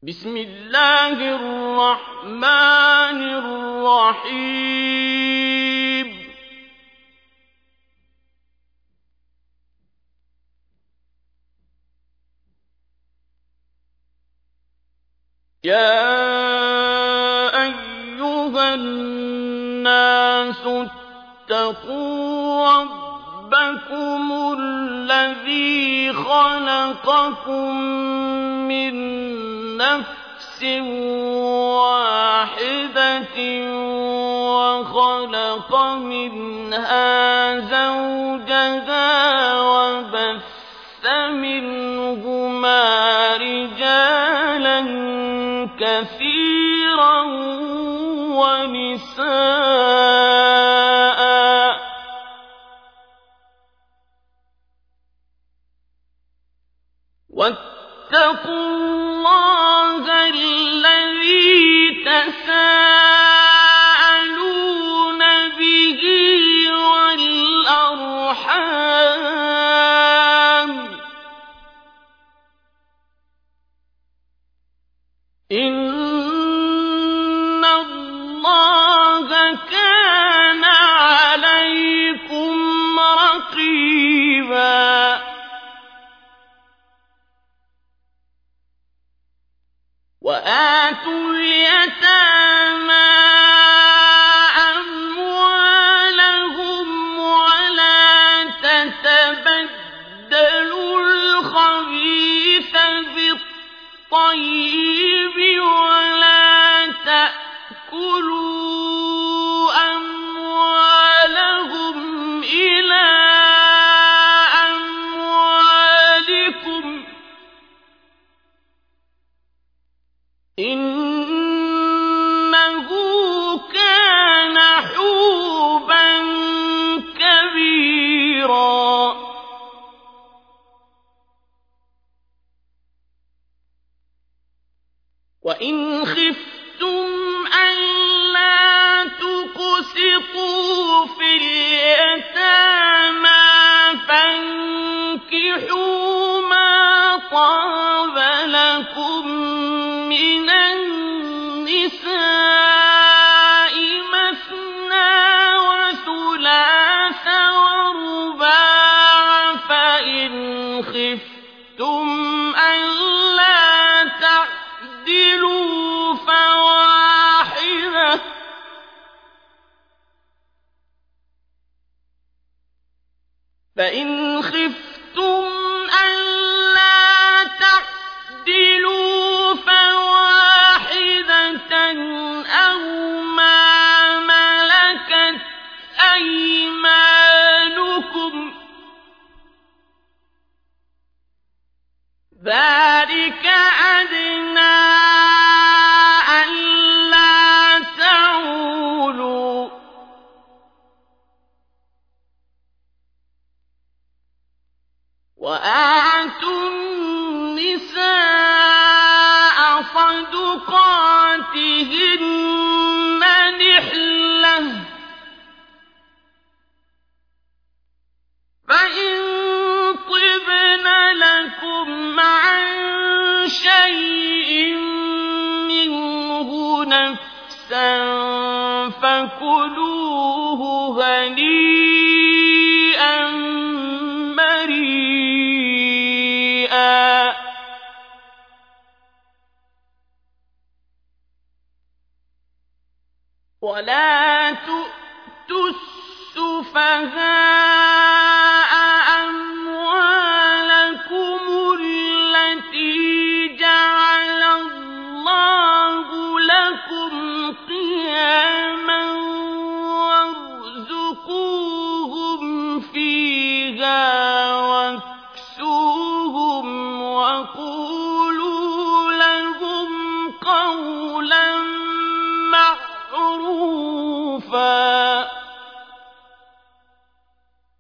بسم الله الرحمن الرحيم يا أيها الناس اتقوا ربكم الذي خلقكم من نفس واحدة وخلق منها زوجها وبث منهما رجالا كثيرا ونساء واتقوا الله الذي تساءلون به والأرحام إن الله كان عليكم رقيبا وآتوا اليتامى أموالهم ولا تتبدلوا الخبيث بالطيب ولا تأكلوا أموالهم إلى أموالكم إنه كان حوبا كبيرا وإن خفتم ألا تقسطوا في اليتامى فانكحوا ما طاب لكم من النساء مثنى وثلاث ورباع فإن خفتم ألا تعدلوا فواحدة أو ما ملكت أيمانكم ذلك أدنى ألا تعولوا وآتوا النساء صدقاتهن نحلة فإن طبن لكم عن شيء منه نفسا فكلوه هنيئا مريئا ولا تؤتوا السفهاء أموالكم التي جعل الله لكم قياما وارزقوهم فيها واكسوهم وقولوا لهم قولا معروفا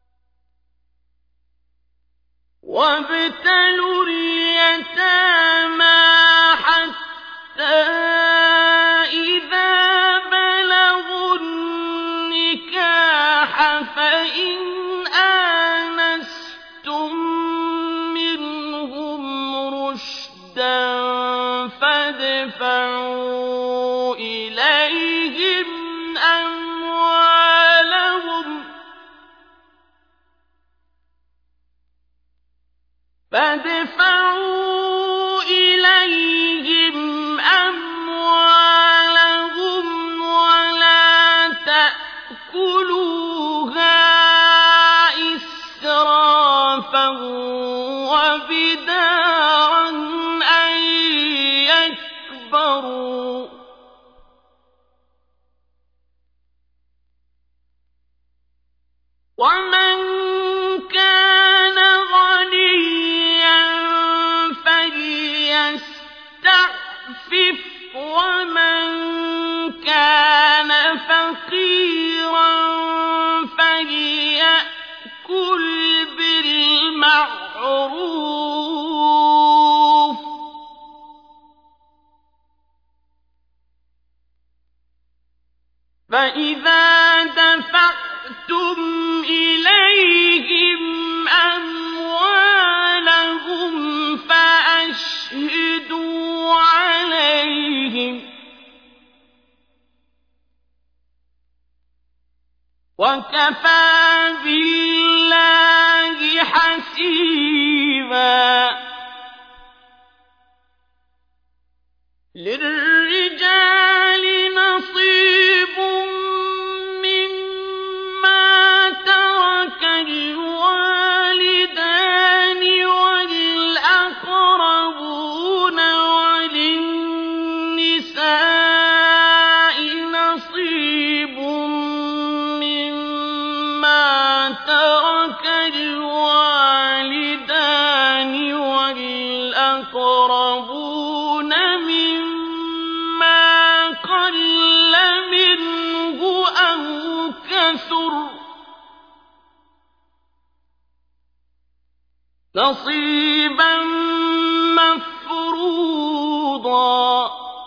فادفعوا إليهم أموالهم ولا تأكلوها إسرافا وبدارا أن يكبروا ومن كان غنيا فليستعفف ومن كان فقيرا فليأكل بالمعروف فإذا دفعتم إليهم أموالهم فأشهدوا عليهم وكفى بالله حسيبا للرجال نصيب مما ترك الوالدان والأقربون وللنساء نصيب مما ترك الوالدان والأقربون مما قل منه أو كثر نصيبا مفروضا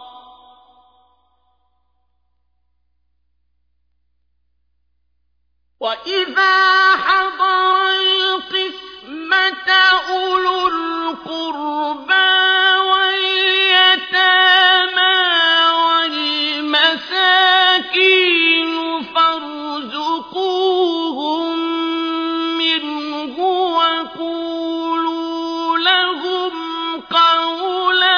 وإذا حضر القسمة أولو القربى واليتامى والمساكين فارزقوهم منه وقولوا لهم قولا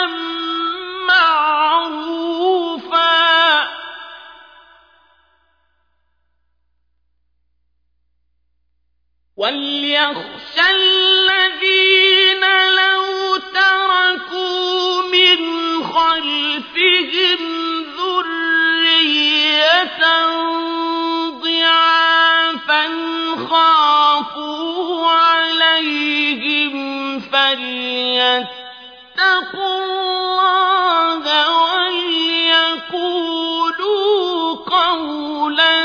معروفا وليخشى الذين لو تركوا من خلفهم ذرية ضعافا خافوا عليهم فليتقوا الله وليقولوا قولا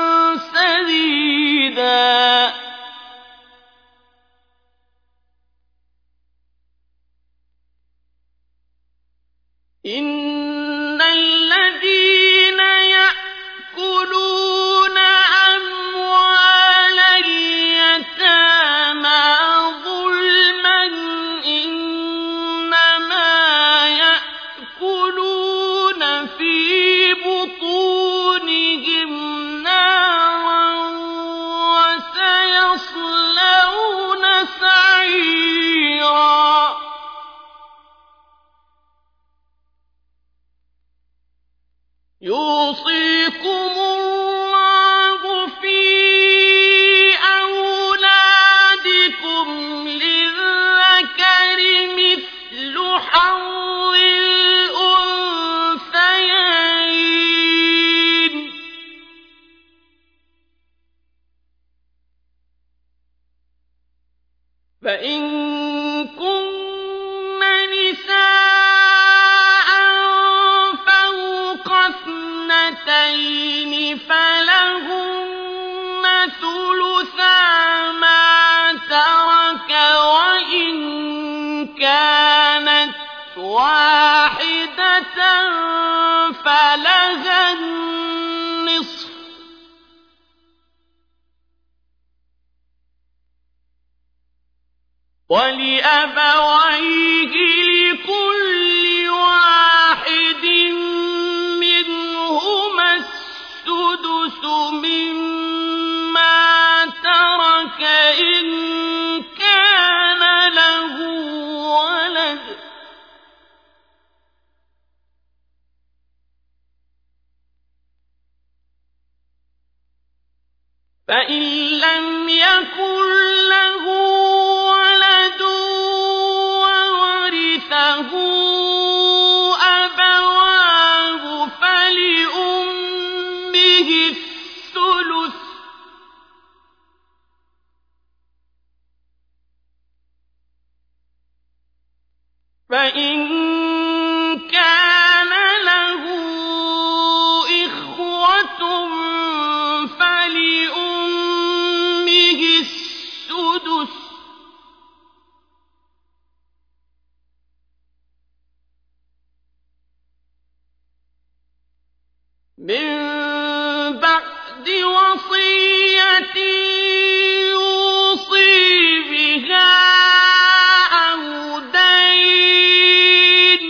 سديدا إن الذين يأكلون أموال اليتامى ظلما إنما يأكلون في بطونهم نارا وسيصلون سعيرا يوصيكم الله في أولادكم للذكر مثل حظ الأنثيين فإن كن نساء فوق اثنتين فلهن ثلثا ما ترك وإن كانت واحدة فلها النصف ولأبويه لكل واحد فإن لم يكن له ولد وورثه أبواه فلأمه الثلث فإن كان له إخوة فلأمه السدس من بعد وصية يوصي بها أو دين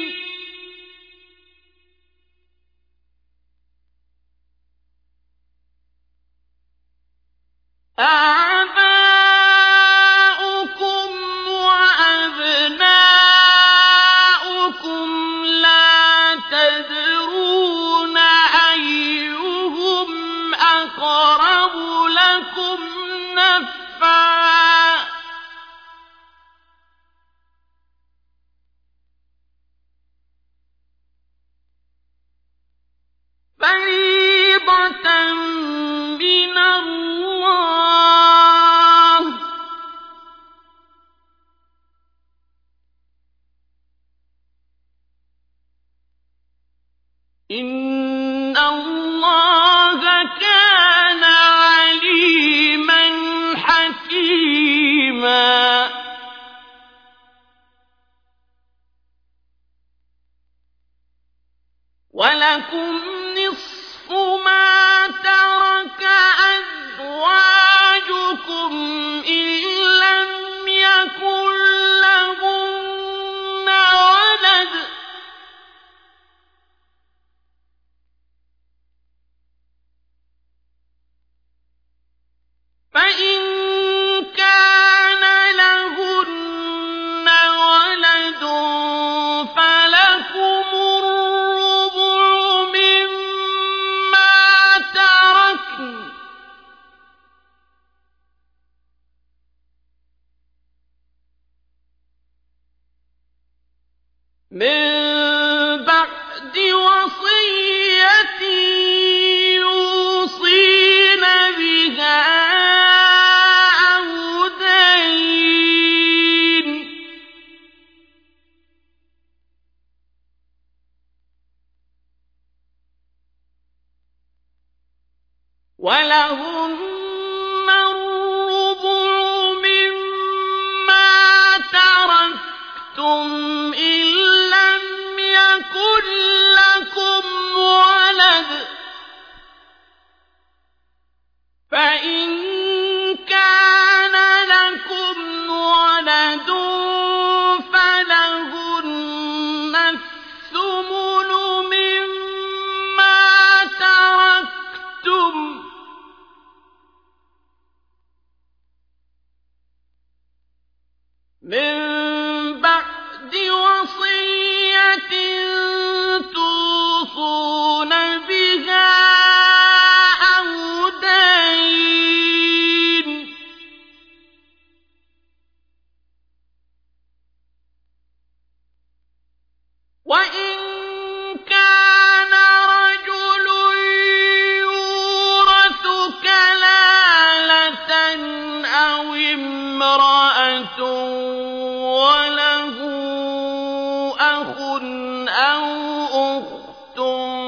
آباؤكم وأبناؤكم لا تدرون أيهم أقرب لكم نفعا فريضة من الله إن الله كان عليما حكيما ولكم نصف ما ترك أزواجكم إن لم يكن لهن ولد فإن كان لهن ولد فلكم الربع مما تركن من بعد وصية يوصين بها أو دين ولهن الربع مما تركتم إن لم يكن لكم ولد فإن كان لكم ولد فلهن الثمن مما تركتم من بعد وصية توصون بها أو دين وإن كان رجل يورث كلالة أو امرأة وله أخ أو أخت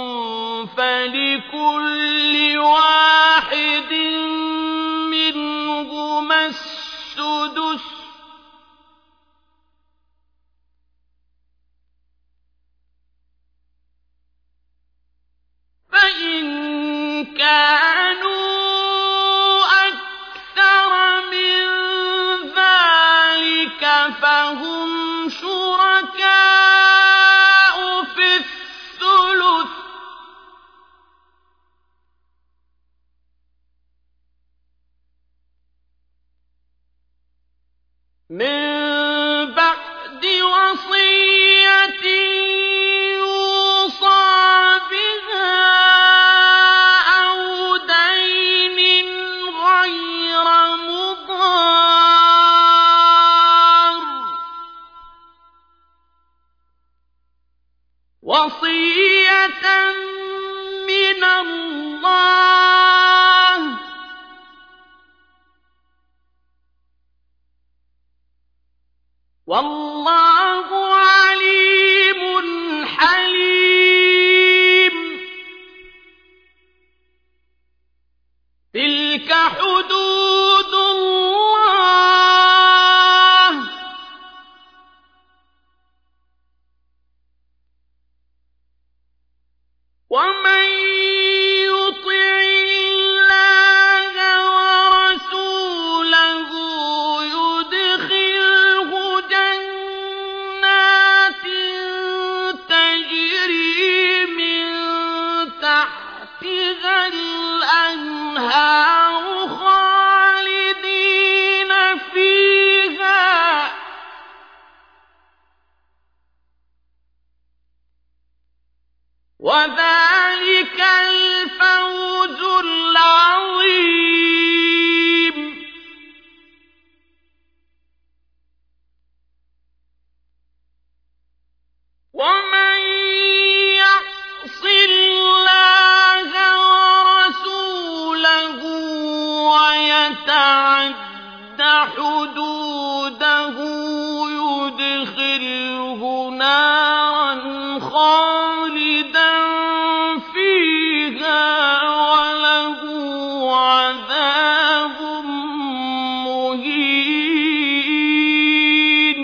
فلكل واحد منهما السدس فإن كانوا أكثر من ذلك فهم شركاء في الثلث من بعد وصية يوصى بها أو دين غير وصية من الله والله عليم حليم تلك حدود الله ومن يطع الله ورسوله يدخله جنات تجري من تحتها الأنهار خالدين فيها وذلك الفوز العظيم ومن يعص الله ورسوله ويتعد حدوده يدخله نارا خالدا فيها وله عذاب مهين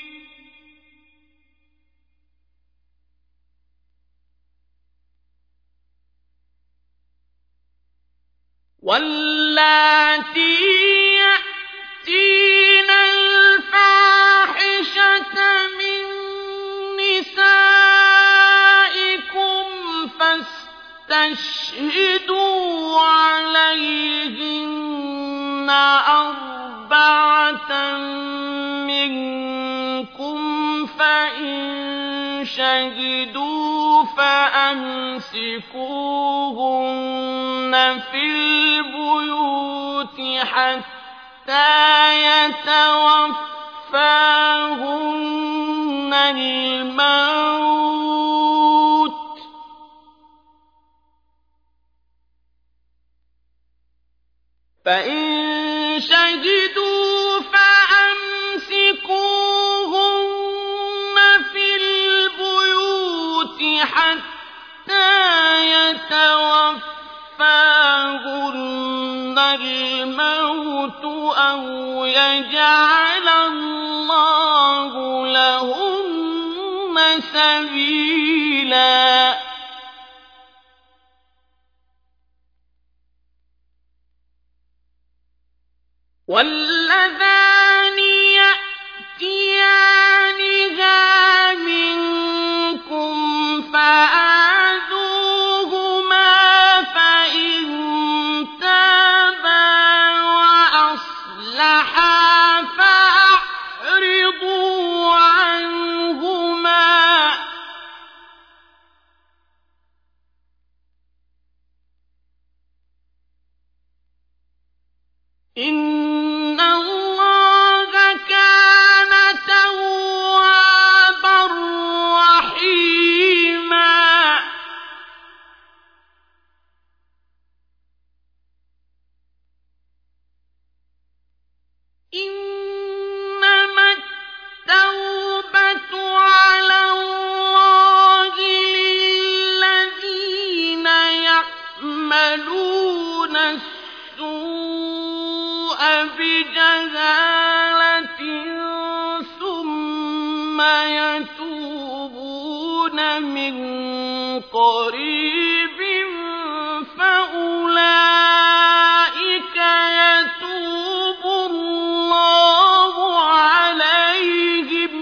واللاتي يأتين الفاحشة من نسائكم فاستشهدوا عليهن أربعة منكم فإن شهدوا فأمسكوهن في البيوت حتى يتوفاهن الموت فإن شهدوا فأمسكوهن في البيوت حتى يتوفاهن الموت أو يجعل الله لهن سبيلا واللذان يأتيانها منكم فآذوهما فإن تابا وأصلحا فأعرضوا عنهما إن الله كان توابا رحيما إنما التوبة على الله للذين يعملون السوء بجهالة ثم يتوبون من قريب فأولئك يتوب الله عليهم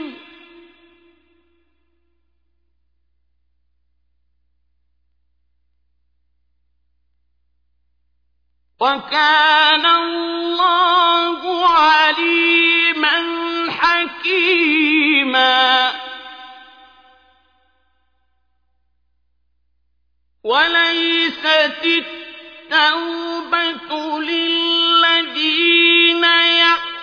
وكان الله عليما حكيما وليست التوبة للذين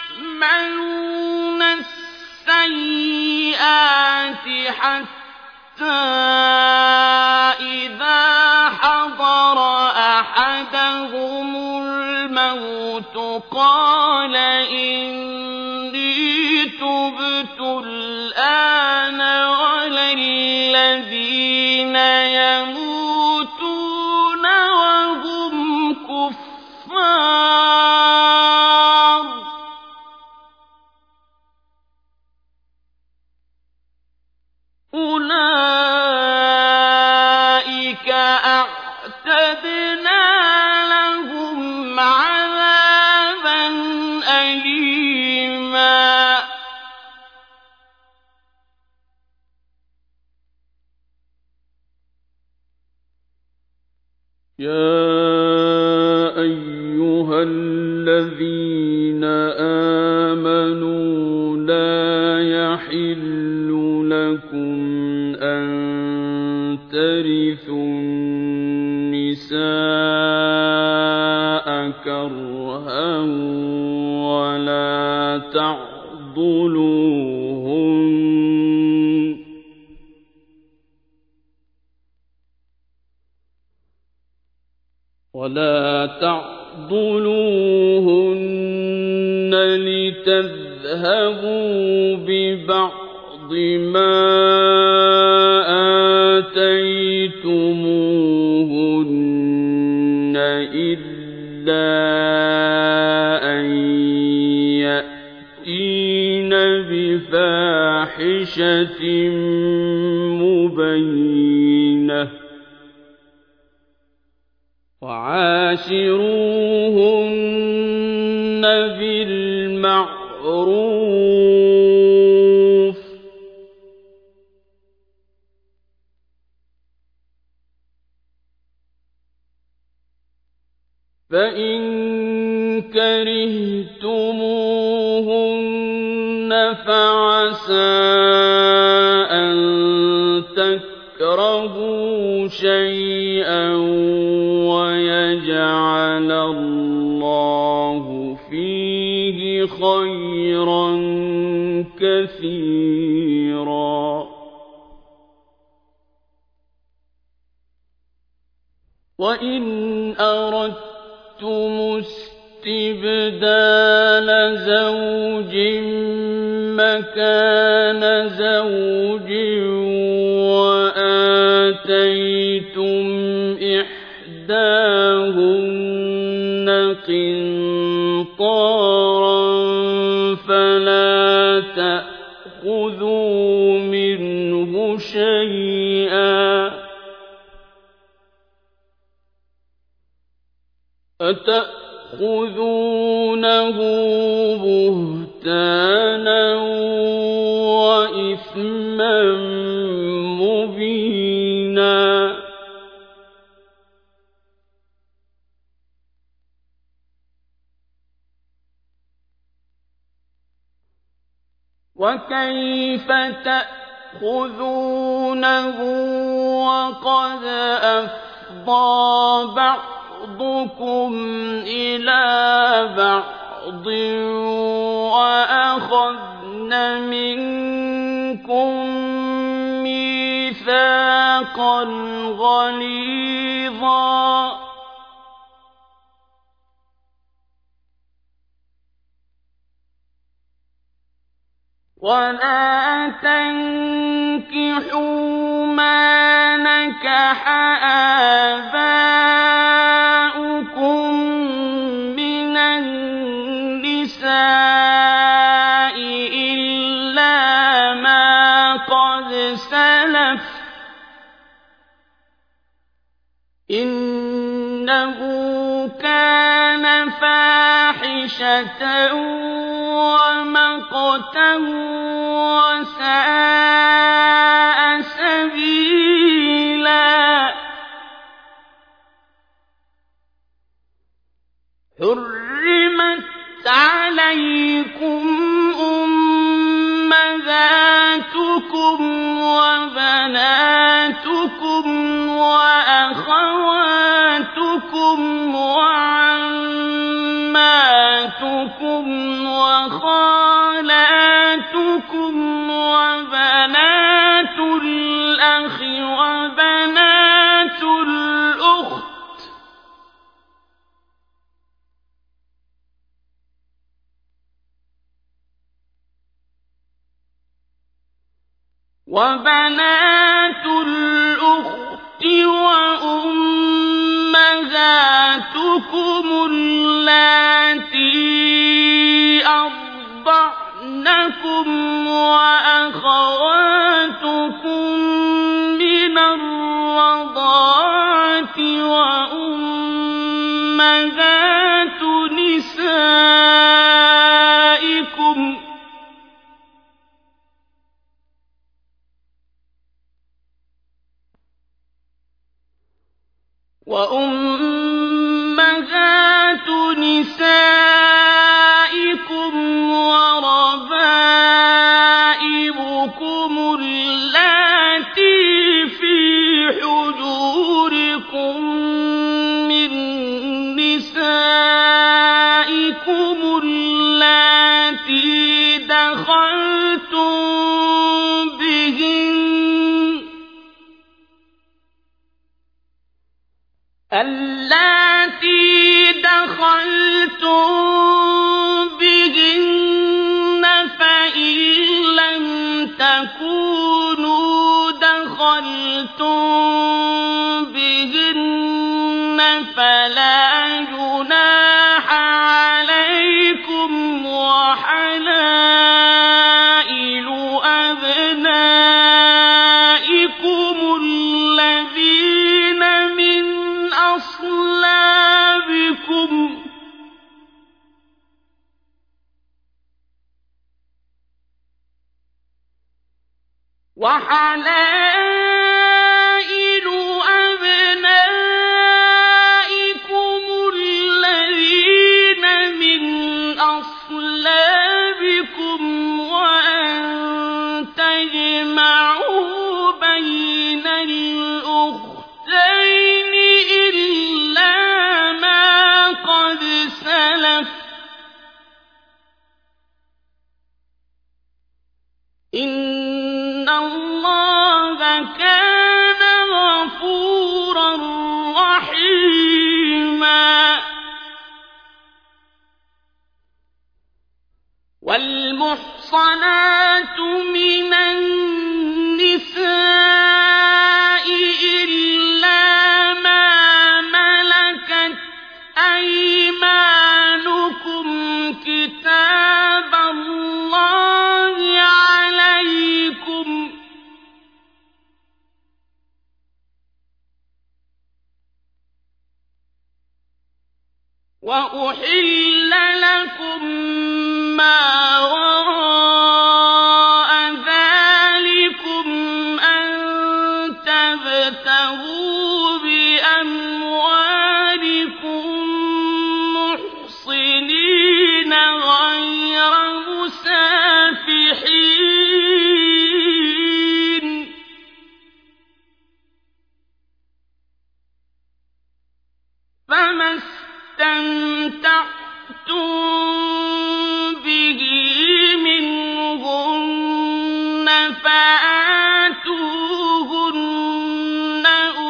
يعملون السيئات حتى إِذَا حَضَرَ أَحَدَهُمُ الْمَوْتُ قَالَ إِنِّي تُبْتُ الْآنَ وَلَا الَّذِينَ يَمُوتُونَ وَهُمْ كُفَّارٌ أُولَٰئِكَ أَعْتَدْنَا لَهُمْ عَذَابًا أَلِيمًا يَا أَيُّهَا الَّذِينَ آمَنُوا لَا يَحِلُّ لَكُمْ أَن تَرِثُوا النِّسَاءَ كَرْهًا وَلَا تَعْضُلُوهُنَّ لِتَذْهَبُوا بِبَعْضِ مَا آتَيْتُمُوهُنَّ إِلَّا أَن يَأْتِينَ بِفَاحِشَةٍ مُّبَيِّنَةٍ وَعَاشِرُوهُنَّ بِالْمَعْرُوفِ ۚ فَإِن كَرِهْتُمُوهُنَّ فَعَسَىٰ أَن تَكْرَهُوا شَيْئًا وَيَجْعَلَ اللَّهُ فِيهِ خَيْرًا كَثِيرًا وَإِنْ أَرَدتُّمُ اسْتِبْدَالَ زَوْجٍ مَّكَانَ زَوْجٍ وَآتَيْتُمْ إِحْدَاهُنَّ قِنطَارًا فَلَا تَأْخُذُوا مِنْهُ شَيْئًا ۚ أَتَأْخُذُونَهُ بُهْتَانًا وَإِثْمًا مُّبِينًا وَكَيْفَ تَأْخُذُونَهُ وَقَدْ أَفْضَىٰ بَعْضُكُمْ إِلَىٰ بَعْضٍ وَأَخَذْنَ مِنكُم مِّيثَاقًا غَلِيظًا وَلَا تَنكِحُوا مَا نَكَحَ آبَاؤُكُم مِّنَ النِّسَاءِ إِلَّا مَا قَدْ سَلَفَ ۚ إِنَّهُ كَانَ فَاحِشَةً وَمَقْتًا وَسَاءَ سَبِيلًا حُرِّمَتْ عَلَيْكُمْ أُمَّهَاتُكُمْ وَبَنَاتُكُمْ وَأَخَوَاتُكُمْ وَعَمَّاتُكُمْ وَخَالَاتُكُمْ وَبَنَاتُ الْأَخِ الأخ وبنات الأخت وأمهاتكم اللاتي أرضعنكم وأخواتكم من الرضاعة وأمهات نسائكم وربائبكم اللاتي في حجوركم من نسائكم اللاتي دخلتم بهن فإن لم تكونوا دخلتم بهن فلا جناح عليكم وحلائل أبنائكم الذين من أصلابكم وحلائل أبنائكم الذين من أصلابكم وأن تجمعوا بين الأختين إلا ما قد سلف إن الله كان غفورا رحيما والمحصنات من النساء إلا ما ملكت أيمانكم كتاب الله عليكم وأحل لكم ما وراء ذلكم أن تبتغوا بأموالكم محصنين غير مسافحين فما استمتعتم به منهن فآتوهن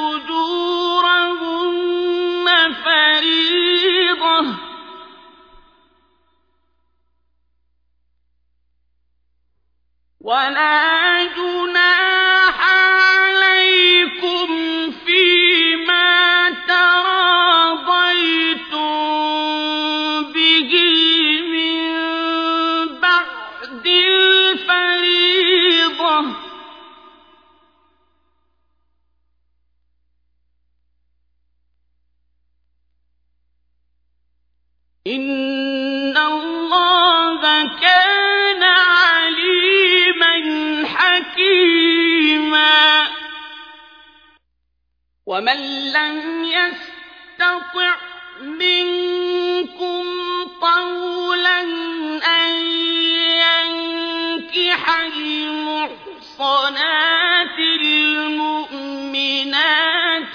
أجورهن فريضة ولا جناح عليكم فيما تراضيتم به من بعد الفريضة إن الله كان عليما حكيما ومن لم يستطع منكم طولا أن ينكح المحصنات المؤمنات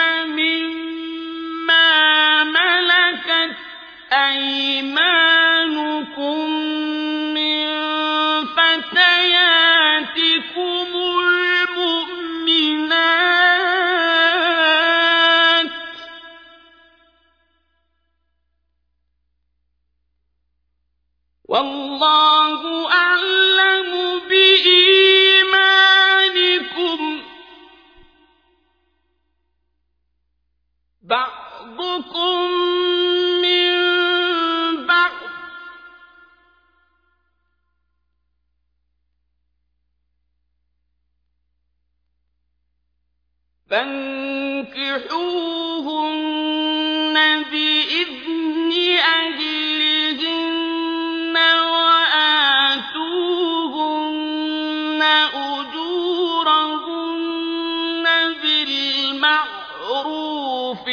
فمما ملكت أيمانكم من فتياتكم المؤمنات بَعْضُكُم مِّن بَعْضٍ ۚ فانكحوهن بإذن أهلهن وآتوهن أجورهن بالمعروف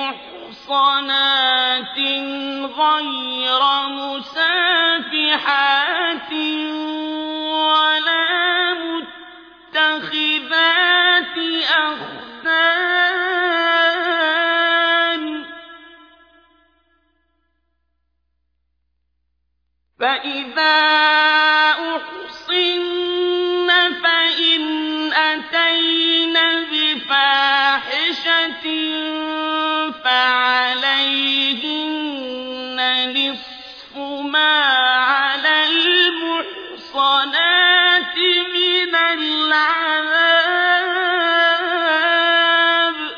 محصنات غير مسافحات ولا متخذات أخدان ۚ فإذا أحصن فإن أتين بفاحشة فعليهن نصف ما على المحصنات من العذاب ۚ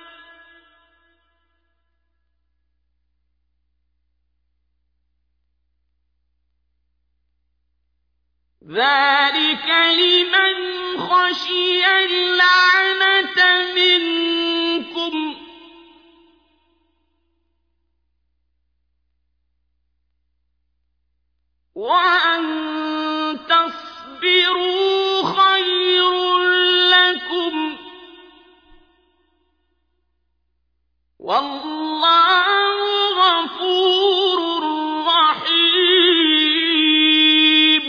ذلك لمن خشي العنة منكم ۚ وأن تصبروا خير لكم ۗ والله غفور رحيم.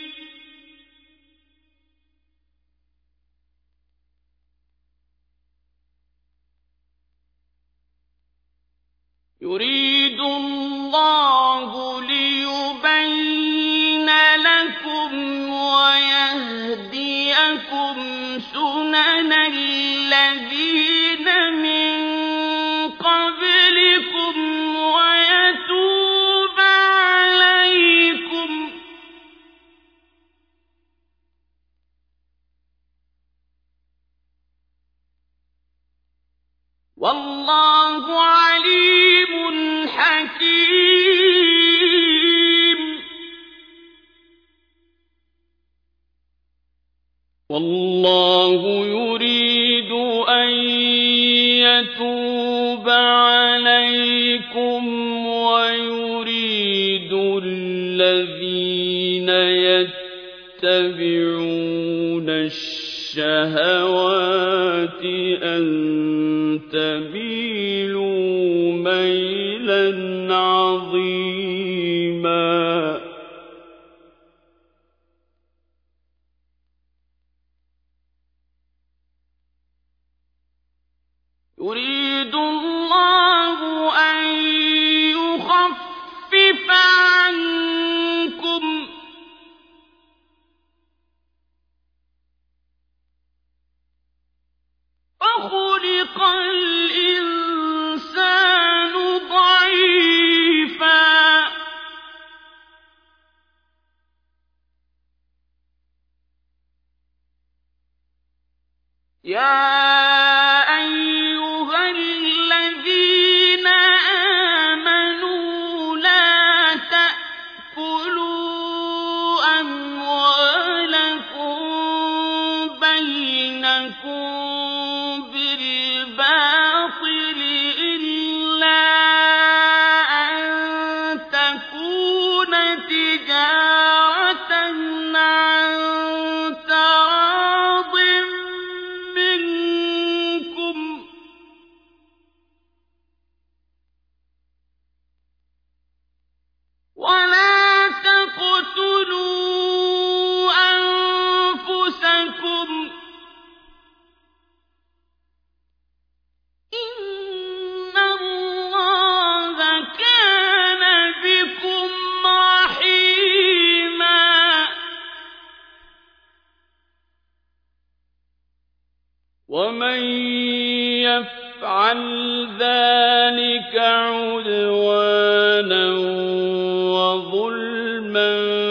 يريد الله ليبين لكم ويهديكم سنن الذين من قبلكم ويتوب عليكم، والله عليم حكيم. والله يريد أن يتوب عليكم ويريد الذين يتبعون الشهوات أن تميلوا ميلا عظيما. يريد الله أن يخفف عنكم وخلق الإنسان ضعيفا. يا أيها الذين آمنوا لا تأكلوا أموالكم بينكم بالباطل إلا أن تكون تجارة عن تراض منكم، ولا تقتلوا أنفسكم، إن الله كان بكم رحيما. ومن يفعل ذلك عدوانا وظلما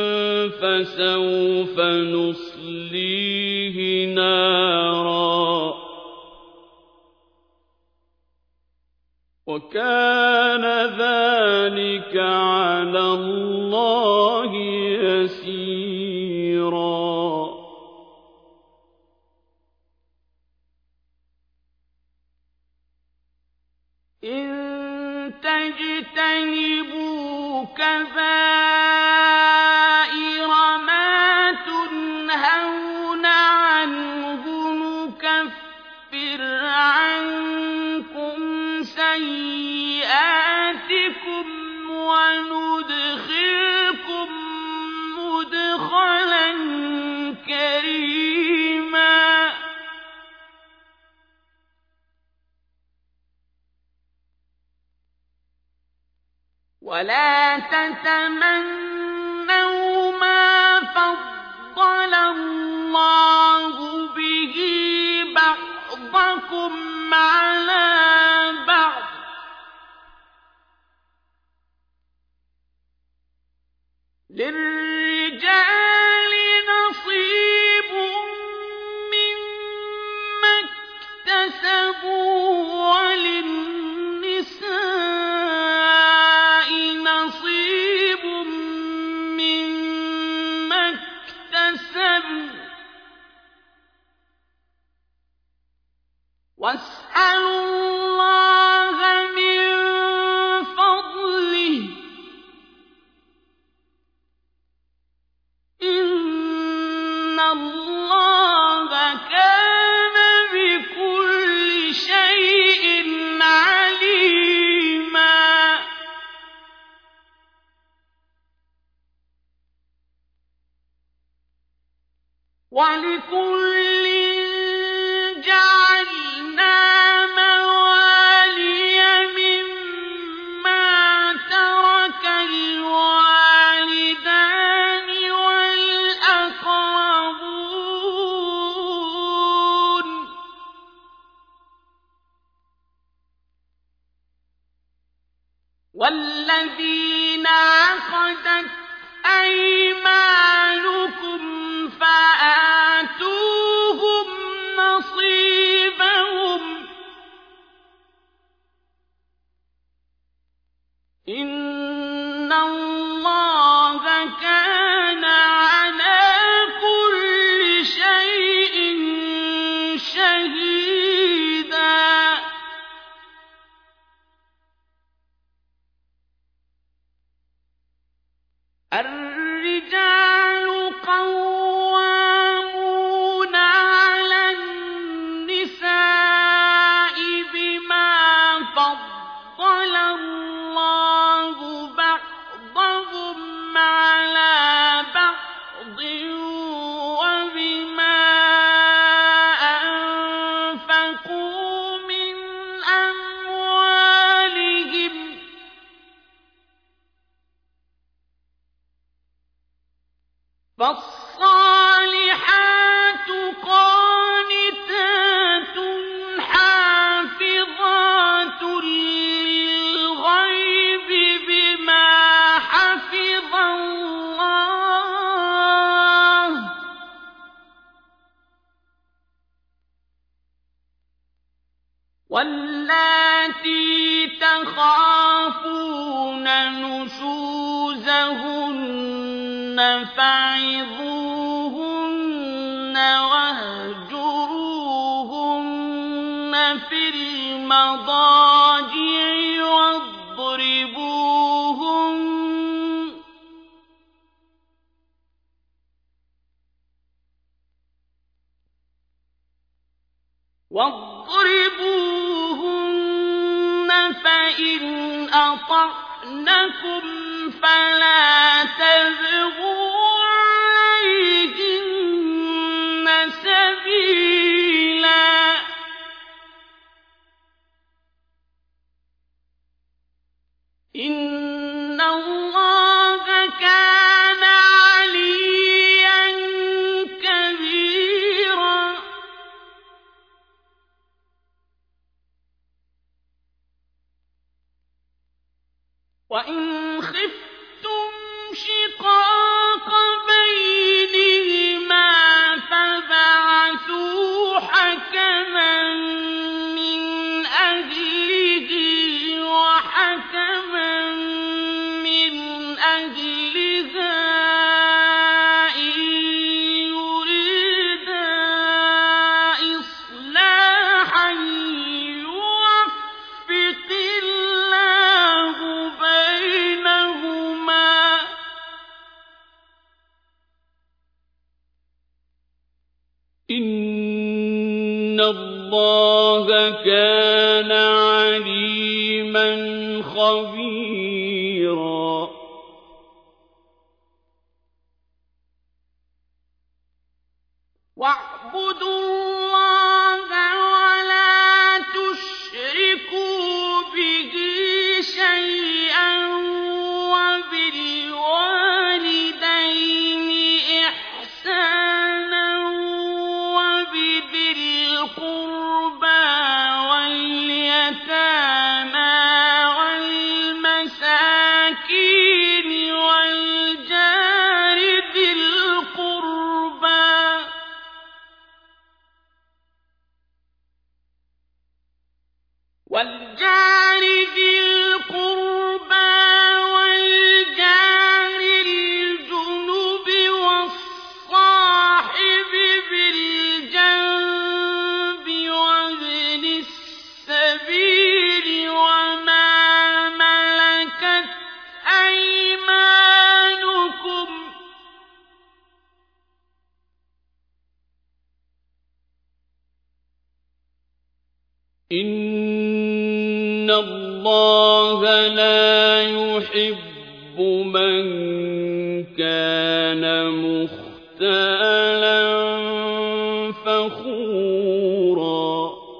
فسوف نصليه نارا وكان ذلك على الله يسيرا. إن تجتنبوا كبائر ما تنهون عنه نكفر عنكم سيئاتكم وندخلكم مدخلا كريما. ولا تتمنوا ما فضل الله به بعضكم على بعض للرجال نصيب مما اكتسبوا وللنساء نصيب مما اكتسبن واسألوا الله من فضله إن الله كان بكل شيء عليما. ولكل جعلنا موالي مما ترك الوالدان والأقربون والذين عقدت أيمانكم فآتوهم نصيبهم إن الله كان على كل شيء شهيدا. الرجال قوامون على النساء بما فضل الله بعضهم على بعض وبما أنفقوا من أموالهم فالصالحات قانتات حافظات للغيب بما حفظ الله واللاتي تخافون نشوزهن فعظوهن واهجروهن في المضاجع واضربوهن فإن أطعنكم فلا تبغوا عليهن سبيلا إن الله كان عليا كبيرا وإن خفتم شقاق بينهما فبعثوا حكما من أهله اللَّهَ كَانَ عَلِيمًا خَبِيرًا وَاعْبُدُوا اللَّهَ وَلَا تُشْرِكُوا بِهِ شَيْئًا وَبِالْوَالِدَيْنِ إِحْسَانًا وَبِذِي الْقُرْبَىٰ وَالْيَتَامَىٰ وَالْمَسَاكِينِ وَالْجَارِ ذِي الْقُرْبَىٰ وَالْجَارِ الْجُنُبِ وَالصَّاحِبِ بِالْجَنبِ وَابْنِ السَّبِيلِ وَمَا مَلَكَتْ أَيْمَانُكُمْ ۗ إِنَّ اللَّهَ لَا يُحِبُّ مَن كَانَ مُخْتَالًا فَخُورًا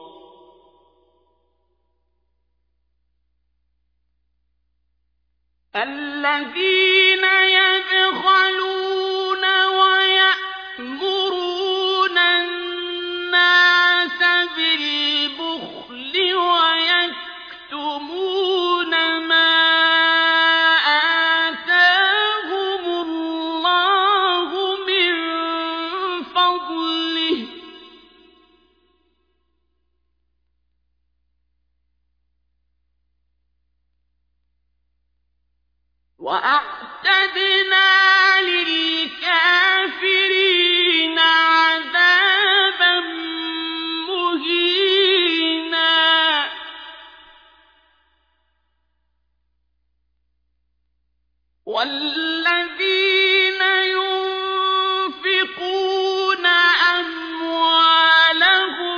الَّذِينَ يَبْخَلُونَ وَيَأْمُرُونَ النَّاسَ بِالْبُخْلِ وَيَكْتُمُونَ مَا آتَاهُمُ اللَّهُ مِن فَضْلِهِ ۗ وَأَعْتَدْنَا لِلْكَافِرِينَ عَذَابًا مُّهِينًا وَالَّذِينَ يُنفِقُونَ أَمْوَالَهُمْ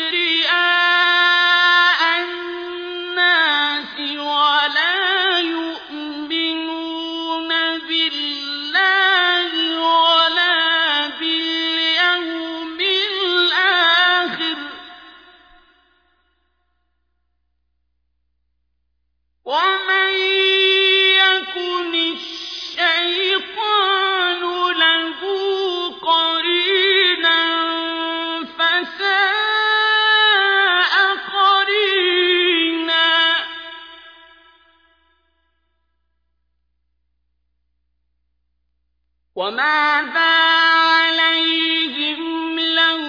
رِئَاءَ النَّاسِ وَلَا يُؤْمِنُونَ بِاللَّهِ وَلَا بِالْيَوْمِ الْآخِرِ ۗ وَمَن يَكُنِ الشَّيْطَانُ لَهُ قَرِينًا فَسَاءَ قَرِينًا وَمَاذَا عَلَيْهِمْ لَوْ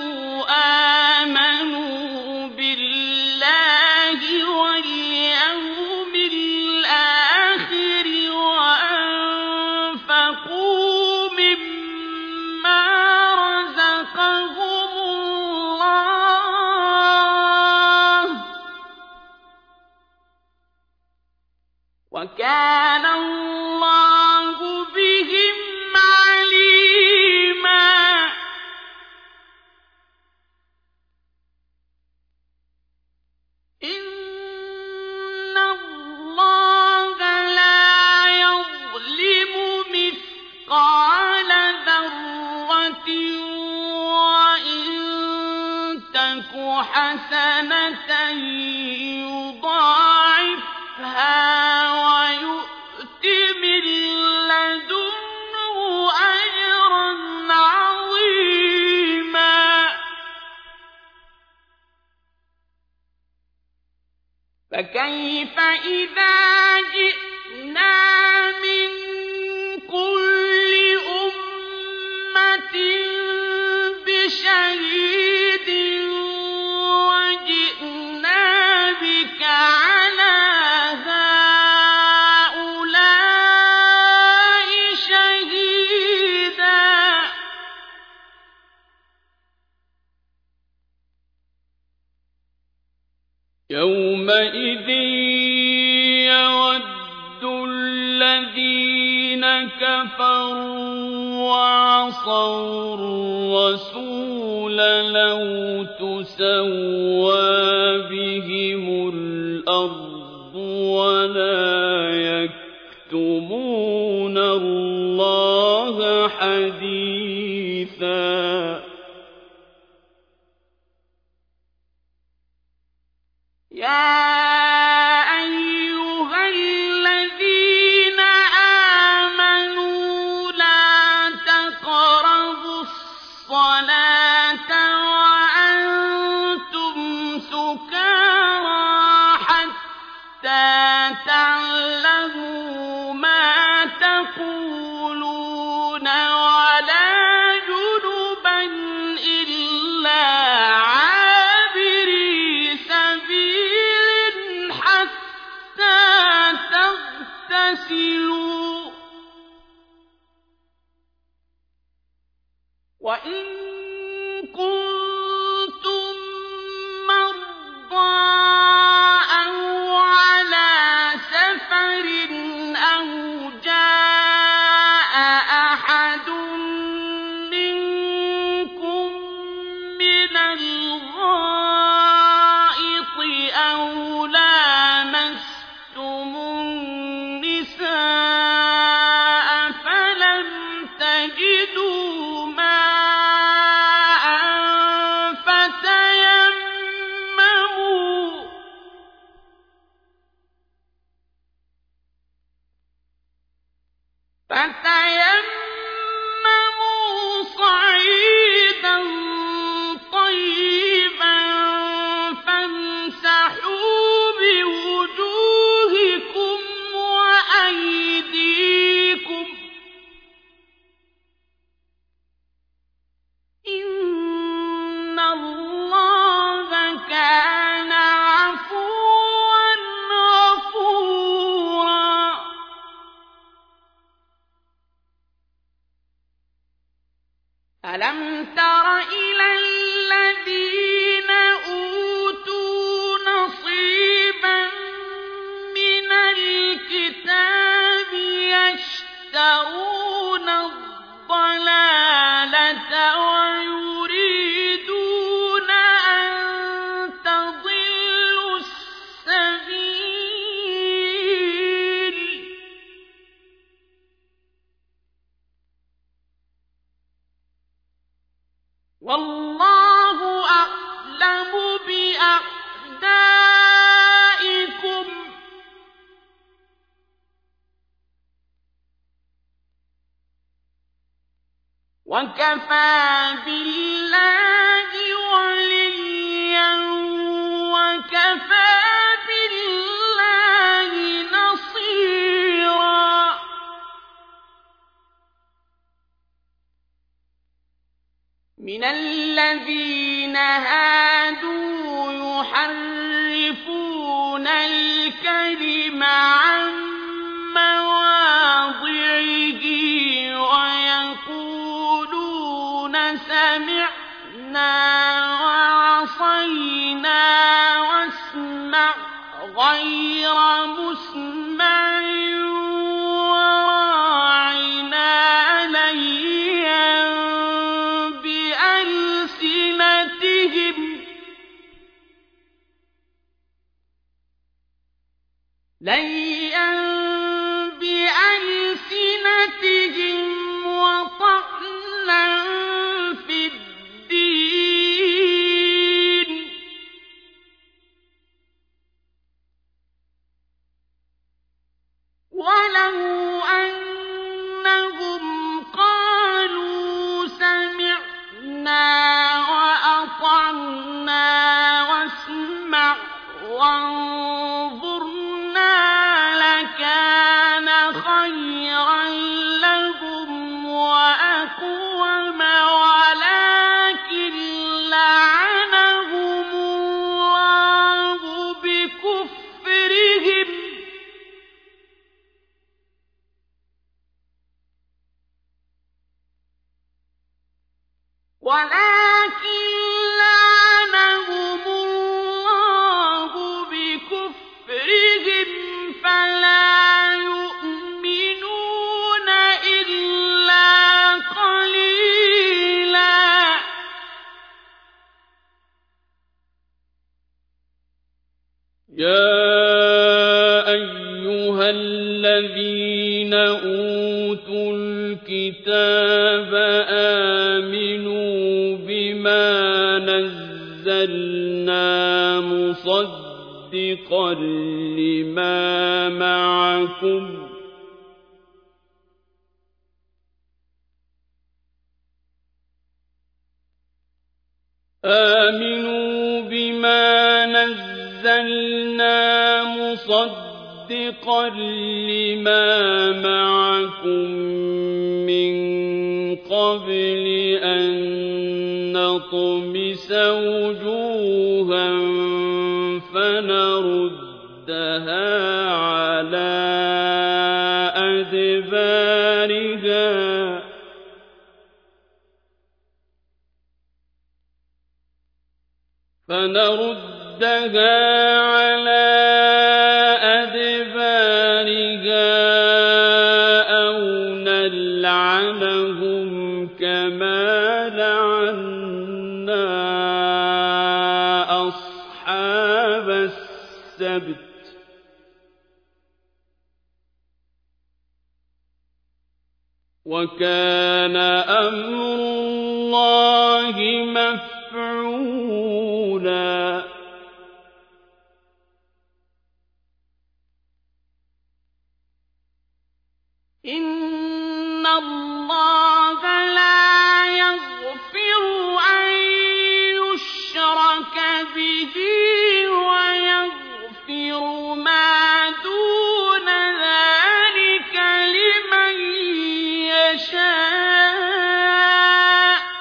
آمَنُوا بِاللَّهِ وَالْيَوْمِ الْآخِرِ وَأَنفَقُوا مِمَّا رَزَقَهُمُ اللَّهُ ۗ وَكَانَ اللَّهُ بِهِمْ عَلِيمًا إِنَّ اللَّهَ لَا يَظْلِمُ مِثْقَالَ ذَرَّةٍ وَإِن تَكُ حَسَنَةً يُضَاعِفْهَا وَيُؤْتِ مِن لَّدُنْهُ أَجْرًا عَظِيمًا فَكَيْفَ إِذَا جِئْنَا مِن كُلِّ أُمَّةٍ بِشَهِيدٍ وَجِئْنَا بِكَ عَلَىٰ هَٰؤُلَاءِ شَهِيدًا يَوْمَئِذٍ يَوَدُّ الَّذِينَ كَفَرُوا وعصوا الرسول لو تسوى بهم الأرض ولا يكتمون الله حديثا يا أيها الذين آمنوا لا تقربوا الصلاة وأنتم سكارى حتى تعلموا ما تقولون ولا جنبا إلا عابري سبيل حتى تغتسلوا وإن كنتم مرضى أو على سفر أو جاء أحد منكم من الغائط أو لامستم النساء فلم تجدوا ماء فتيمموا صعيدا طيبا فامسحوا بوجوهكم وأيديكم إن الله كان عفوا غفورا ألم تر إلى الذين أوتوا نصيبا من الكتاب يشترون الضلالة ويريدون أن تضلوا السبيل والله أعلم بأعدائكم وكفى بالله وليا وكفى بالله نصيرا من الذين هادوا يحرفون الكلم عن مواضعه ويقولون سمعنا وعصينا واسمع غير مسمع وراعنا ليا بألسنتهم وطعنا في الدين ولو أنهم قالوا سمعنا وأطعنا واسمع وانظرنا يَا أَيُّهَا الَّذِينَ أُوتُوا الْكِتَابَ آمِنُوا بِمَا نَزَّلْنَا مُصَدِّقًا لِّمَا مَعَكُمْ مِّن قَبْلِ أَن نَّطْمِسَ وُجُوهًا فَنَرُدَّهَا عَلَىٰ أَدْبَارِهَا أَوْ نَلْعَنَهُمْ كَمَا لَعَنَّا أَصْحَابَ السَّبْتِ ۚ وَكَانَ أَمْرُ اللَّهِ مَفْعُولًا. إِنَّ اللَّهَ لَا يَغْفِرُ أَن يُشْرَكَ بِهِ وَيَغْفِرُ مَا دُونَ ذَٰلِكَ لِمَن يَشَاءُ ۚ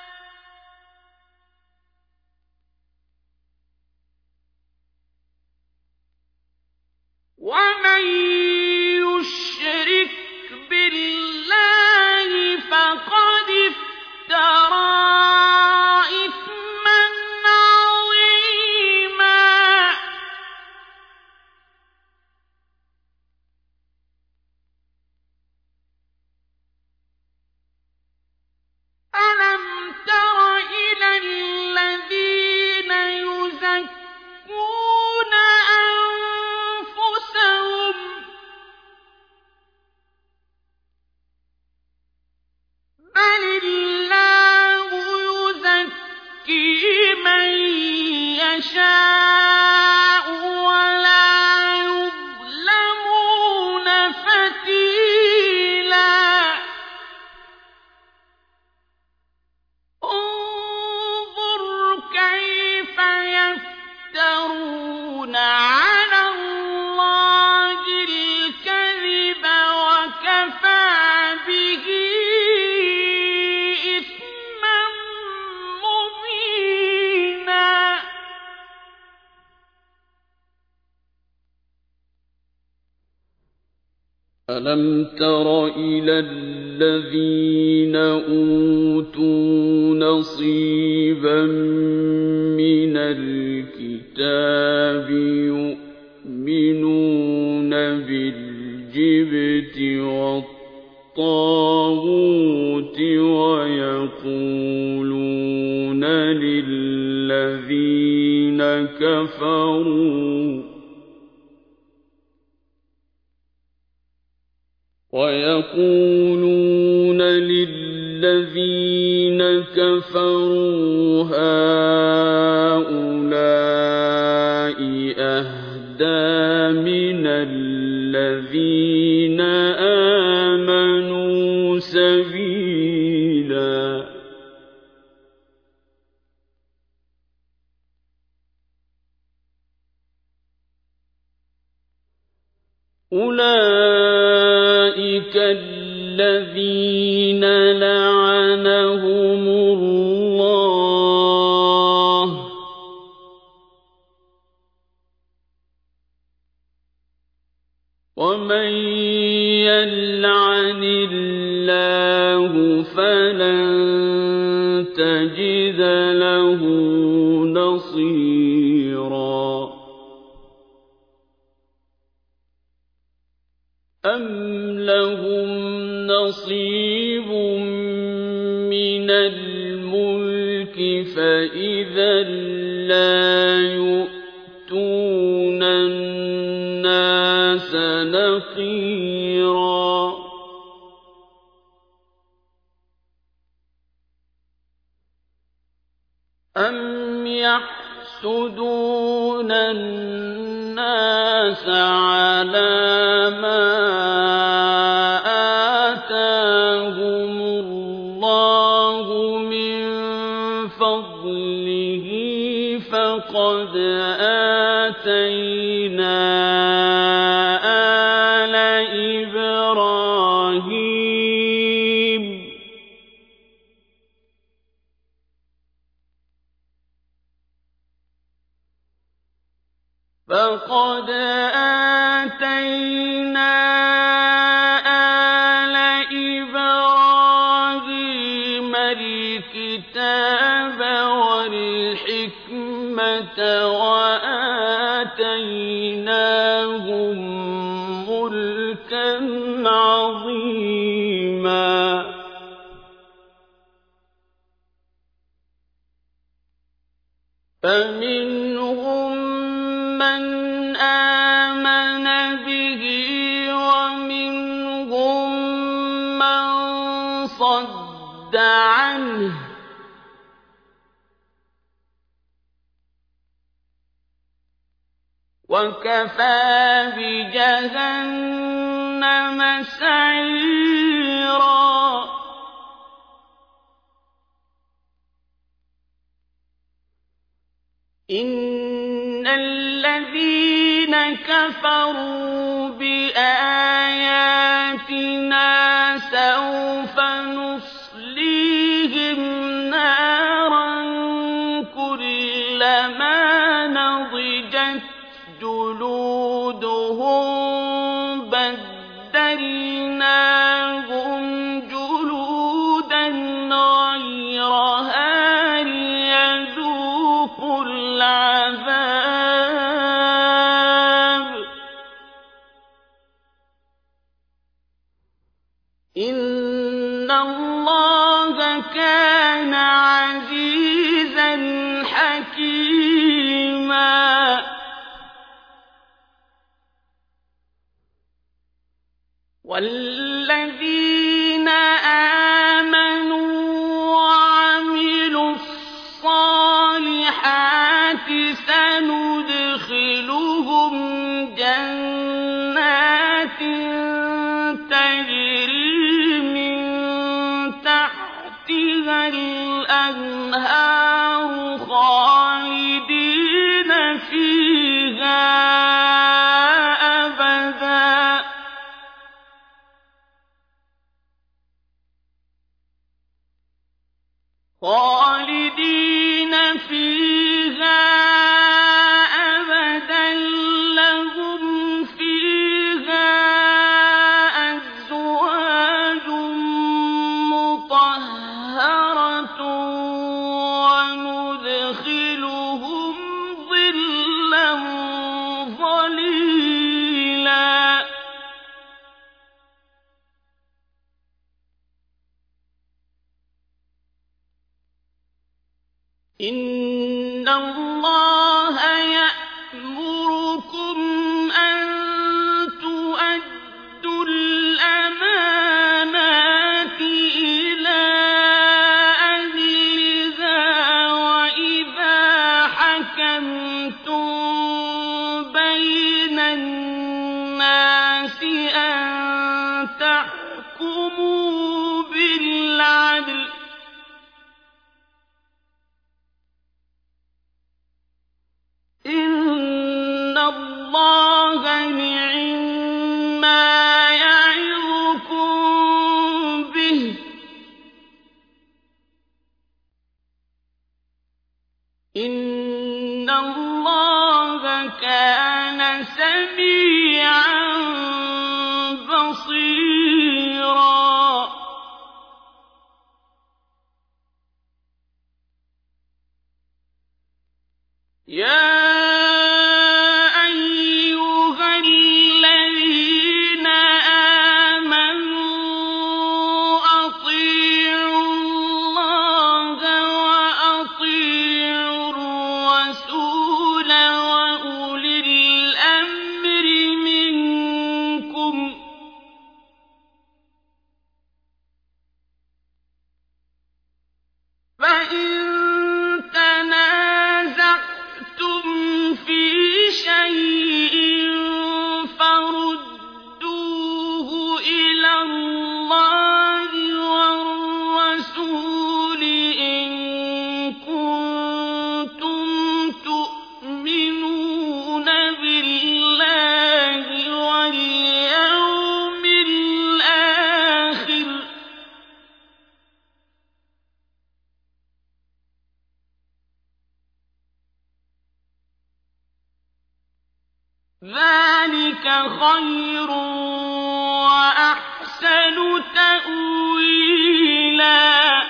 وَمَن يُشْرِكْ بِاللَّهِ فَقَدِ افْتَرَىٰ إِثْمًا عَظِيمًا. أَلَمْ تَرَ إِلَى الَّذِينَ يُزَكُّونَ أَنفُسَهُم ۚ بَلِ اللَّهُ يُزَكِّي مَن يَشَاءُ وَلَا يُظْلَمُونَ فَتِيلًا. انظُرْ كَيْفَ يَفْتَرُونَ عَلَى اللَّهِ الْكَذِبَ وَكَفَىٰ بِهِ إِثْمًا مُّبِينًا. أَلَمْ تَرَ إِلَى الَّذِينَ أُوتُوا نَصِيبًا مِّنَ الْكِتَابِ يُؤْمِنُونَ بِالْجِبْتِ وَالطَّاغُوتِ وَيَقُولُونَ لِلَّذِينَ كَفَرُوا هَٰؤُلَاءِ أَهْدَىٰ مِنَ الَّذِينَ آمَنُوا سَبِيلًا. أُولَٰئِكَ الَّذِينَ لَعَنَهُمُ اللَّهُ ۖ وَمَن يَلْعَنِ اللَّهُ فَلَن تَجِدَ لَهُ نَصِيرًا. أَمْ لَهُمْ نَصِيبٌ مِّنَ الْمُلْكِ فَإِذًا لَّا يُؤْتُونَ يَحْسُدُونَ النَّاسَ عَلَىٰ مَا آتَاهُمُ اللَّهُ مِن فَضْلِهِ فَقَدْ آتَيْنَا آلَ إِبْرَاهِيمَ الْكِتَابَ وَالْحِكْمَةَ وَآتَيْنَاهُم مُّلْكًا عَظِيمًا فَمِنْهُم مَّنْ آمَنَ بِهِ وَمِنْهُم مَّن صَدَّ عَنْهُ ۚ وَكَفَىٰ بِجَهَنَّمَ سَعِيرًا إِنَّ الَّذِينَ كَفَرُوا بِآيَاتِنَا سَوْفَ نُصْلِيهِمْ نَارًا كُلَّمَا نَضِجَتْ جُلُودُهُم بَدَّلْنَاهُمْ جُلُودًا غَيْرَهَا لِيَذُوقُوا الْعَذَابَ ۗ إِنَّ اللَّهَ كَانَ عَزِيزًا حَكِيمًا وَالَّذِينَ آمَنُوا وَعَمِلُوا الصَّالِحَاتِ سَنُدْخِلُهُمْ جَنَّاتٍ تَجْرِي مِن تَحْتِهَا الْأَنْهَارُ خَالِدِينَ فِيهَا أَبَدًا ۖ لَّهُمْ فِيهَا أَزْوَاجٌ مُّطَهَّرَةٌ وَنُدْخِلُهُمْ ظِلًّا ظَلِيلًا إِنَّ اللَّهَ يَأْمُرُكُمْ أَن تُؤَدُّوا الْأَمَانَاتِ إِلَىٰ أَهْلِهَا وَإِذَا حَكَمْتُم بَيْنَ النَّاسِ أَن تَحْكُمُوا بِالْعَدْلِ ۚ إِنَّ اللَّهَ نِعِمَّا يَعِظُكُم بِهِ ۗ إِنَّ اللَّهَ كَانَ سَمِيعًا بَصِيرًا يَا أَيُّهَا الَّذِينَ آمَنُوا أَطِيعُوا اللَّهَ وَأَطِيعُوا الرَّسُولَ وَأُولِي الْأَمْرِ مِنكُمْ ذلك خير وأحسن تأويلا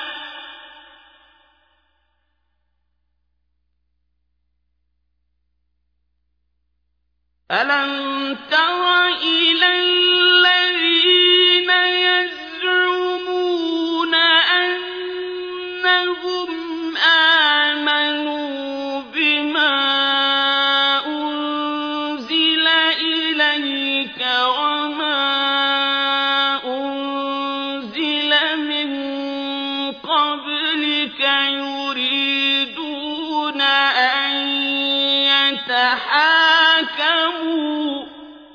ألم تر إلى الذين يزعمون أنهم آمنوا بما أنزل إليك وما أنزل من قبلك يريدون أن يتحاكموا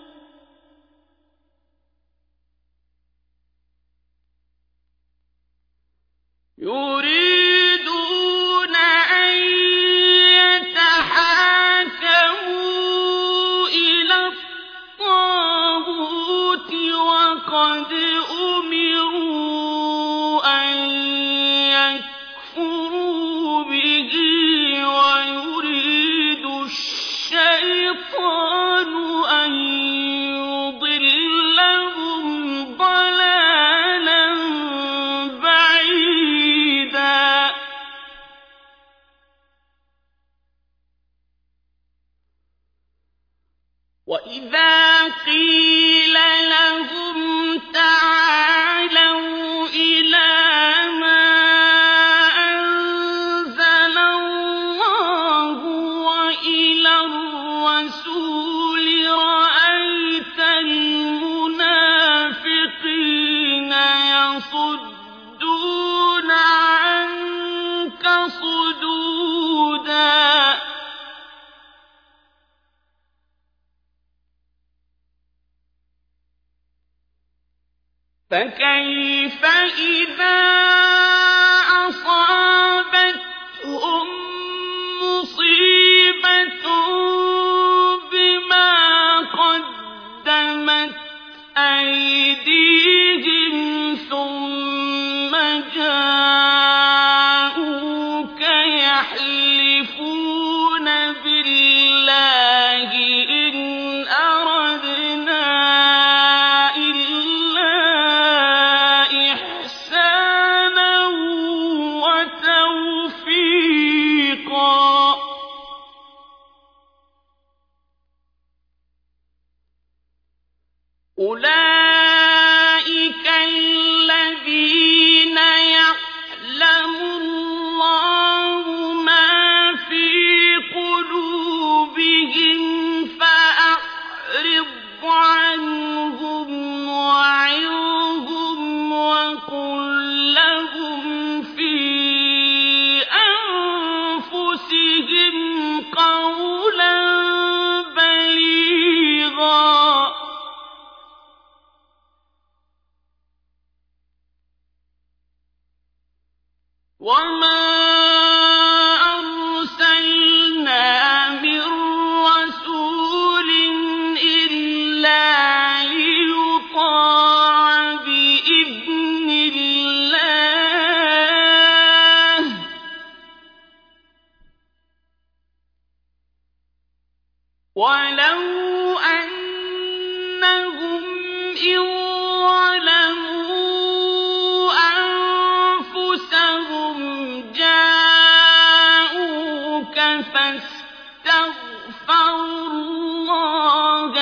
إلى الطاغوت وقد أمروا أن يكفروا به ويريد الشيطان أن يضلهم ضلالا بعيدا وإذا قيل لهم تعالوا إلى ما أنزل الله وإلى الرسول رأيت المنافقين يصدون عنك صدودا فكيف إذا أصابتهم مصيبة بما قدمت أيديهم ثم جاءوك يحلفون بالله إن أردنا أولئك الذين يعلم الله ما في قلوبهم فأعرض عنهم وعظهم وقل لهم في أنفسهم قولا بليغا وما أرسلنا من رسول إلا ليطاع بإذن الله ولو أنهم إن ظلموا أنفسهم جاءوك فاستغفروا الله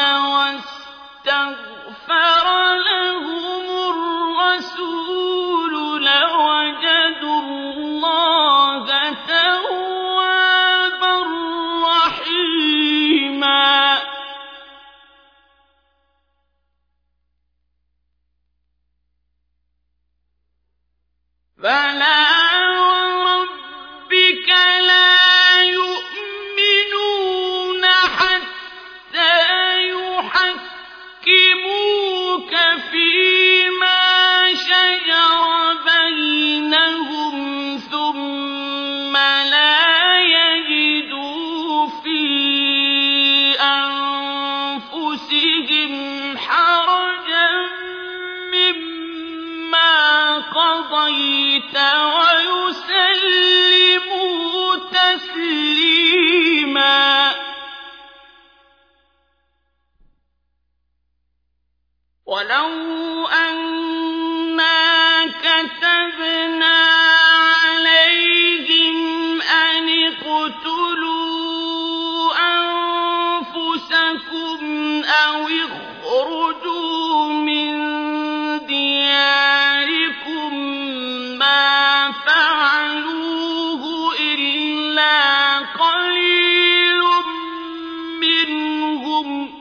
واستغفر لهم الرسول لوجدوا الله توابا رحيما فلا وربك لا يؤمنون حتى يحكموك فيما شجر بينهم ثم لا يجدوا في أنفسهم حرجا مما قضيت ويسلموا تسليما وَلَوْ أَنَّا كَتَبْنَا عَلَيْهِمْ أَنِ اقْتُلُوا أَنفُسَكُمْ أَوِ اخْرُجُوا مِن دِيَارِكُم مَّا فَعَلُوهُ إِلَّا قَلِيلٌ مِّنْهُمْ ۖ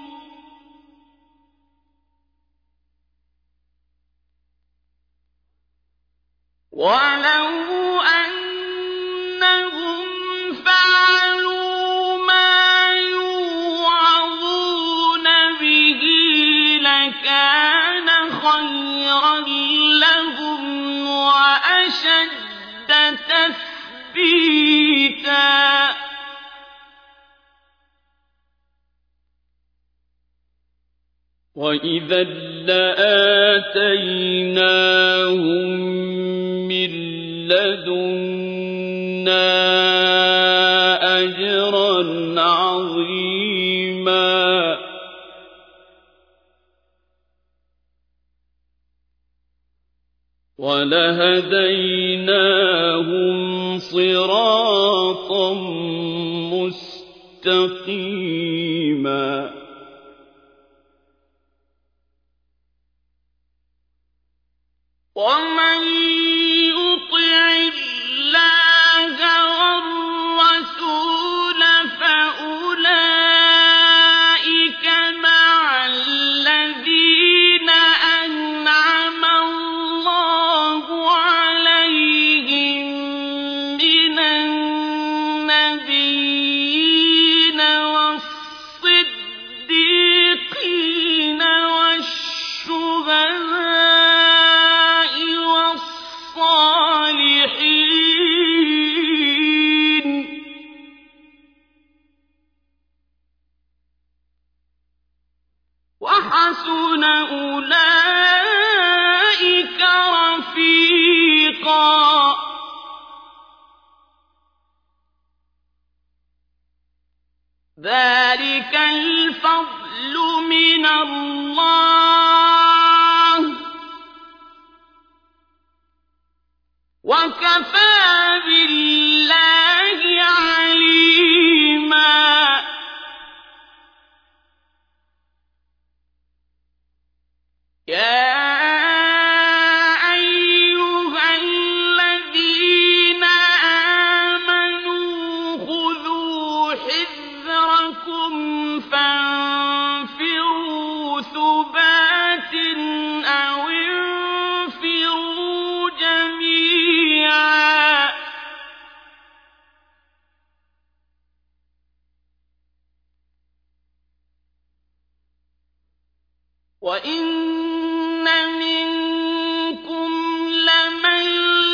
وَلَوْ أَنَّهُمْ فَعَلُوا مَا يُوعَظُونَ بِهِ لَكَانَ خَيْرًا لَّهُمْ وَأَشَدَّ تَثْبِيتًا وَإِذًا لَّآتَيْنَاهُم مِّن لَّدُنَّا أَجْرًا عَظِيمًا وَلَهَدَيْنَاهُمْ صِرَاطًا مُّسْتَقِيمًا وَمَن يُطِعِ اللَّهَ وَالرَّسُولَ فَأُولَٰئِكَ مَعَ الَّذِينَ أَنْعَمَ اللَّهُ عَلَيْهِم مِّنَ النَّبِيِّينَ وَالصِّدِّيقِينَ وَالشُّهَدَاءِ وَالصَّالِحِينَ ۚ وَحَسُنَ أُولَٰئِكَ رَفِيقًا. ذَٰلِكَ الْفَضْلُ مِنَ اللَّهِ ۚ وَكَفَىٰ بِاللَّهِ عَلِيمًا. يَا أَيُّهَا الَّذِينَ آمَنُوا خُذُوا حِذْرَكُمْ فَانفِرُوا ثُبَاتٍ أَوِ انفِرُوا جَمِيعًا. وَإِنَّ مِنكُمْ لَمَن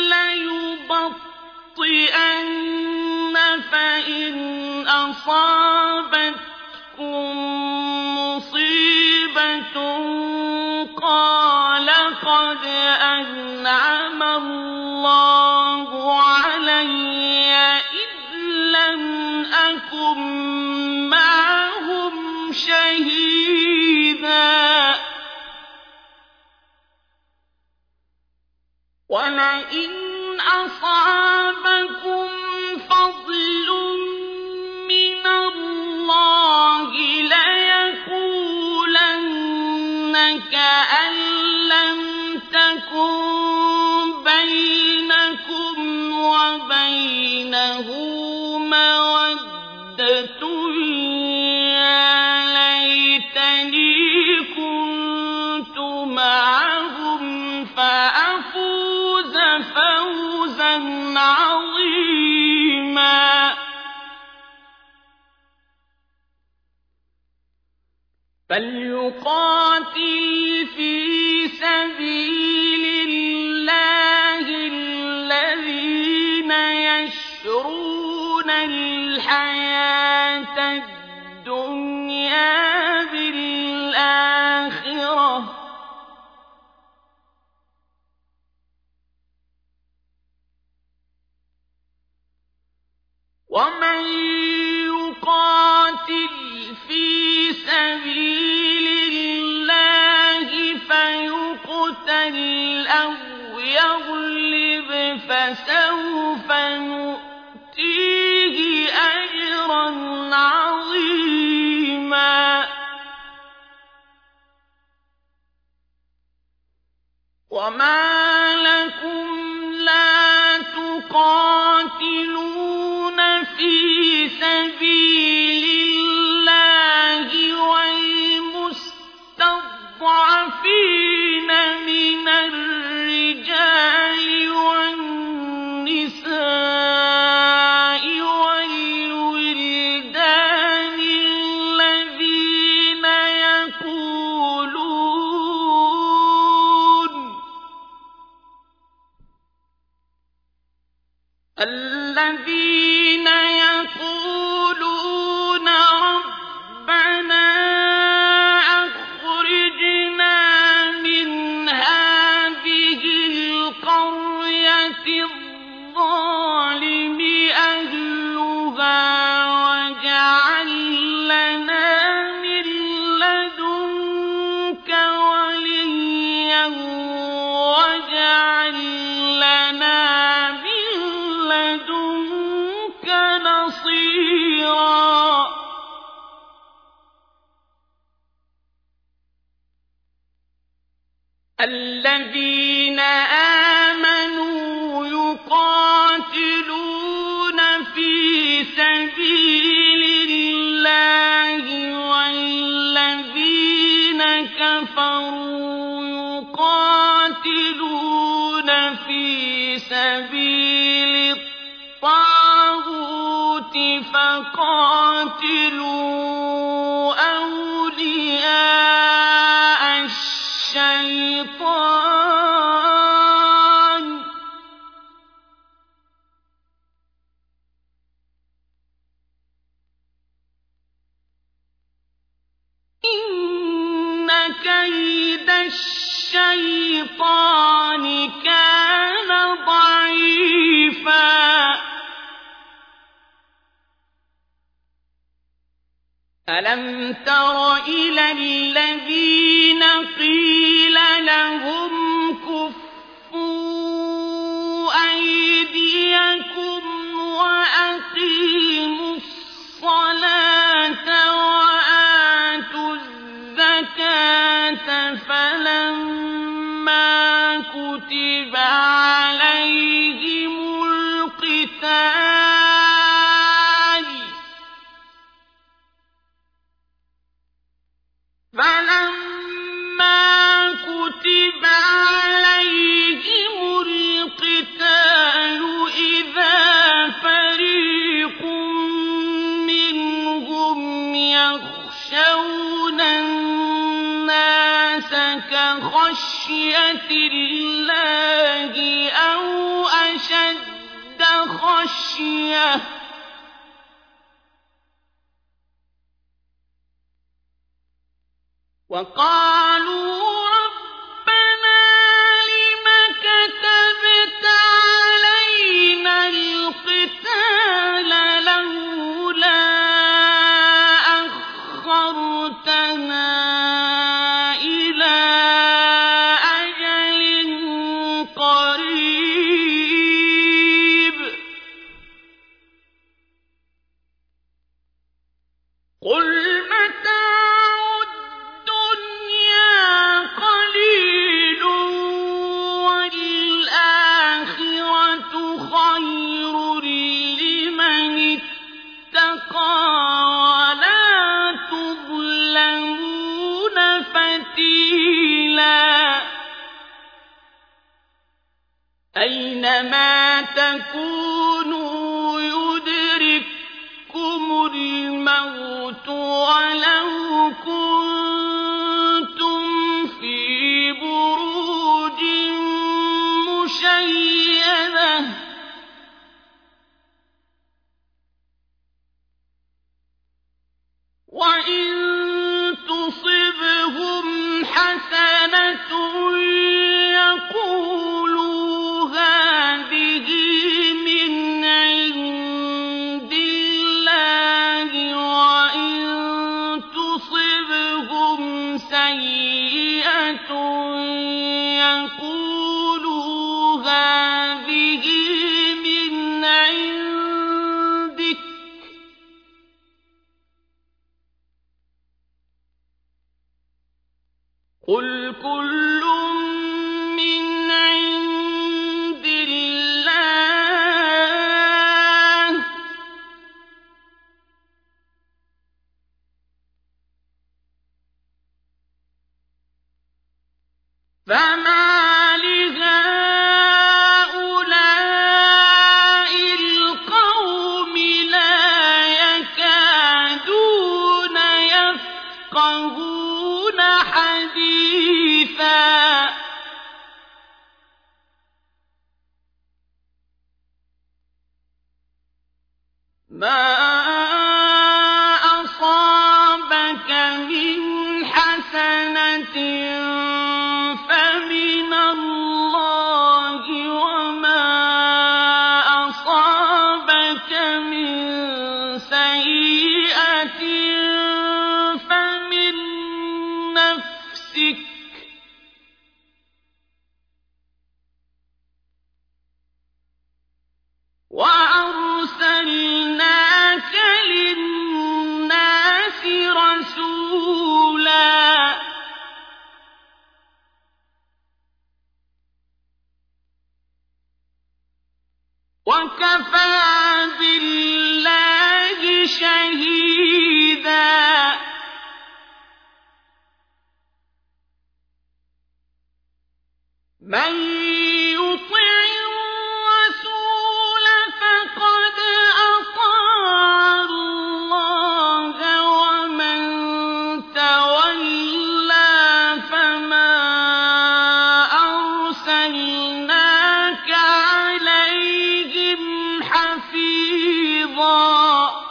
لَّيُبَطِّئَنَّ فَإِنْ أَصَابَتْكُم مُّصِيبَةٌ قَالَ قَدْ أَنْعَمَ اللَّهُ عَلَيَّ إِذْ لَمْ أَكُن مَّعَهُمْ شَهِيدًا. وَلَئِنْ أَصَابَكُمْ فَضْلٌ مِّنَ اللَّهِ لَيَقُولَنَّ كَأَن لَّمْ تَكُن بَيْنَكُمْ وَبَيْنَهُ مَوَدَّةٌ يَا لَيْتَنِي كُنتُ مَعَهُمْ فَأَفُوزَ فَوْزًا عَظِيمًا. فَلْيُقَاتِلْ فِي سَبِيلِ اللَّهِ الَّذِينَ يَشْرُونَ الْحَيَاةَ الدُّنْيَا بِالْآخِرَةِ ۚ وَمَن يُقَاتِلْ فِي سَبِيلِ اللَّهِ فسوف نؤتيه أجرا عظيما وما لكم لا تقاتلون في سبيل الله والمستضعفين من الرجال والنساء والولدان الذين يقولون ربنا أخرجنا من هذه القرية الظالم أهلها واجعل لنا من لدنك وليا واجعل لنا من لدنك نصيرا الذين آمنوا يقاتلون في سبيل الله والذين كفروا يقاتلون في سبيل الطاغوت فقاتلوا أولياء الشيطان إن كيد الشيطان كان ضعيفا ألم تر إلى الذين قيل لهم كفوا أيديكم وأقيموا الصلاة وآتوا الزكاة فلما كتب عليهم القتال إذا فريق منهم يخشون الناس كخشية الله أو أشد خشية وقالوا ربنا لم كتبت علينا القتال لولا أخرتنا إلى أجل قريب قل متاع الدنيا قليل والآخرة خير لمن اتقى ولا تظلمون فتيلا أينما تكونوا يدرككم الموت ولو كنتم في بروج مشيدة وإن تصبهم حسنة يقولوا هذه من عند الله وإن تصبهم سيئة يقولوا هذه قُلْ كُلٌّ مِّنْ عِندِ اللَّهِ فَمَالِ هَٰؤُلَاءِ الْقَوْمِ لَا يَكَادُونَ يَفْقَهُونَ حَدِيثًا مَا أَصَابَكَ مِنْ حَسَنَةٍ فَمِنَ اللَّهِ وَمَا أَصَابَكَ مِن سَيِّئَةٍ فَمِن نَّفْسِكَ ۚ وَأَرْسَلْنَاكَ لِلنَّاسِ رَسُولًا ۚ وَكَفَىٰ بِاللَّهِ شَهِيدًا مَّن يُطِعِ الرَّسُولَ فَقَدْ أَطَاعَ اللَّهَ ۖ وَمَن تَوَلَّىٰ فَمَا أَرْسَلْنَاكَ عَلَيْهِمْ حَفِيظًا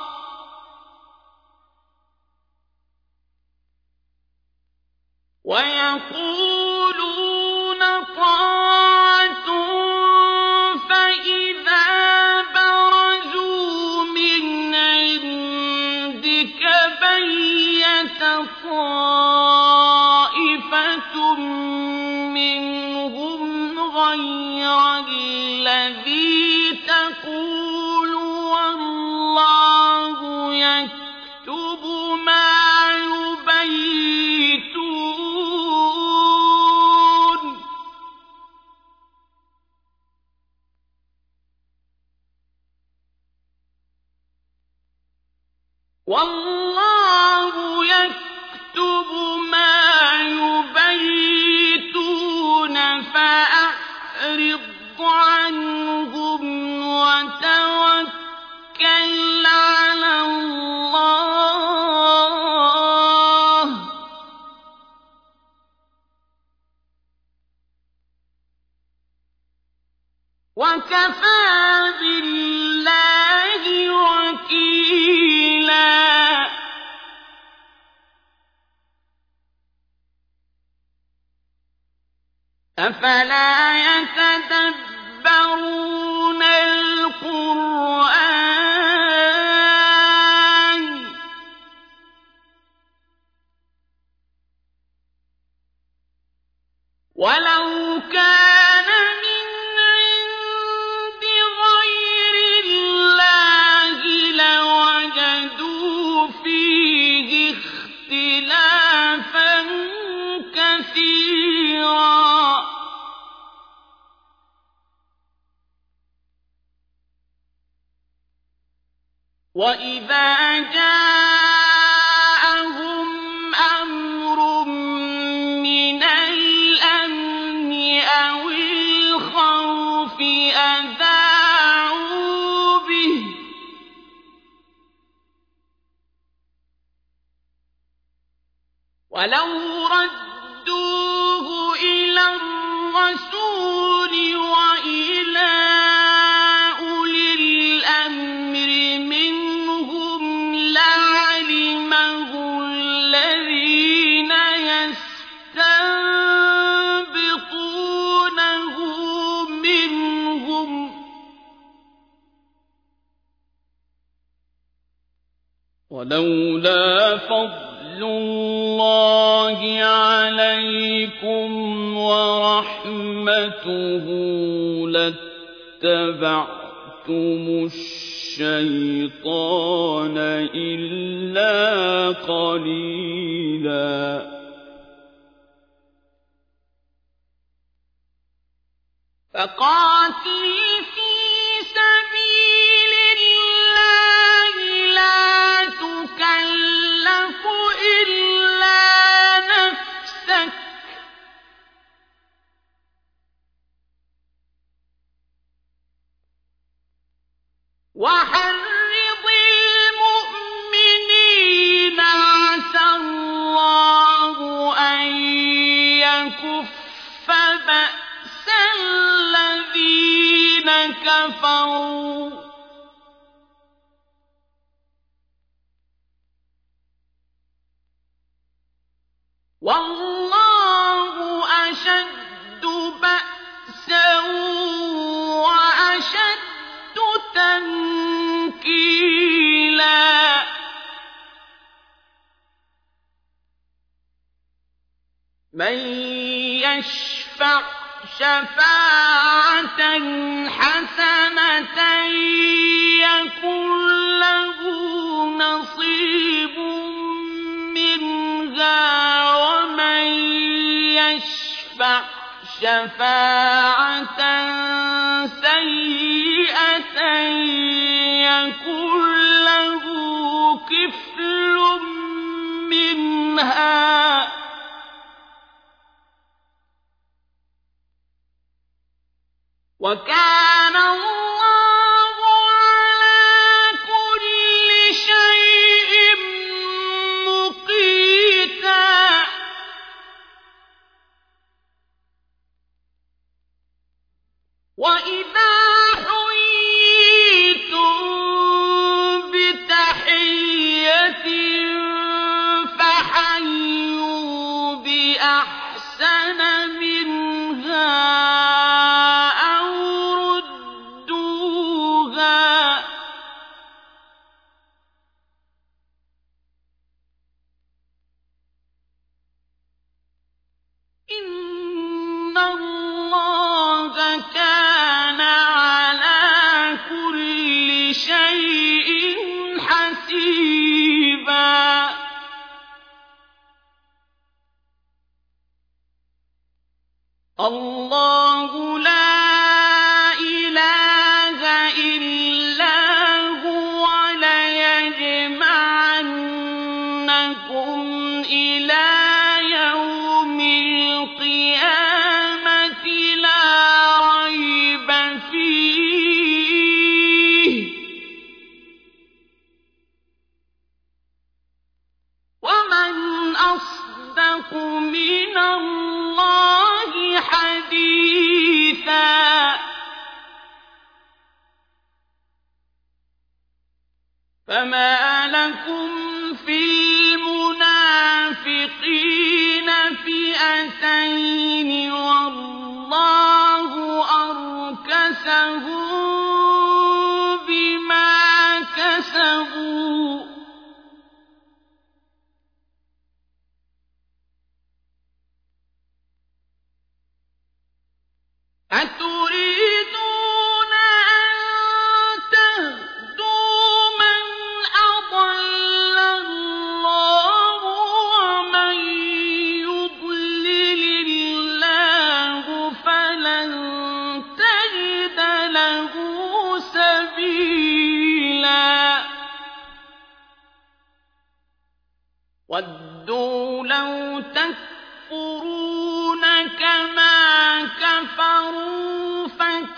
وَيَقُولُونَ طَاعَةٌ فَإِذَا بَرَزُوا مِنْ عِندِكَ بَيَّتَ طَائِفَةٌ مِّنْهُمْ غَيْرَ الَّذِي تَقُولُ وَاللَّهُ يَكْتُبُ مَا يُبَيِّتُونَ وَاللَّهُ يَكْتُبُ مَا يُبَيِّتُونَ فَأَعْرِضْ عَنْهُمْ وَتَوَكَّلْ عَلَى اللَّهِ ۚ وَكَفَىٰ بِاللَّهِ وَكِيلًا أَفَلَا يَتَدَبَّرُونَ الْقُرْآنَ ۚ وَلَوْ كَانَ مِنْ عِندِ غَيْرِ اللَّهِ لَوَجَدُوا فِيهِ اخْتِلَافًا كَثِيرًا وَإِذَا جَاءَهُمْ أَمْرٌ مِّنَ الْأَمْنِ أَوِ الْخَوْفِ أَذَاعُوا بِهِ ۖ وَلَوْ رَدُّوهُ إِلَى الرَّسُولِ وَإِلَىٰ أُولِي الْأَمْرِ مِنْهُمْ لَعَلِمَهُ الَّذِينَ يَسْتَنبِطُونَهُ مِنْهُمْ ۗ وَلَوْلَا فَضْلُ اللَّهِ عَلَيْكُمْ وَرَحْمَتُهُ لَاتَّبَعْتُمُ الشَّيْطَانَ إِلَّا قَلِيلًا فقاتل في سبيل الله لا تكلف إلا نفسك وحرض المؤمنين عسى الله أن يكف بأس الذين كفروا والله أشد بأسا وأشد تنكيلا من يشفع شفاعة حسنة يكن له نصيب منها ومن يشفع شفاعة سيئة يكن له كفل منها وكان الله على كل شيء مقيتا وإذا حييتم بتحية فحيوا بأحسن منها إن الله كان على كل شيء حسيبا الله لا إله إلا هو ليجمعنكم إلى يوم القيامة لا ريب فيه ومن أصدق من الله حديثا فما لكم في المنافقين فئتين والله أركسهم بما كسبوا أتريدون أن تهدوا من أضل الله ومن يضلل الله فلن تجد له سبيلا ودوا لو تكفرون كما كفروا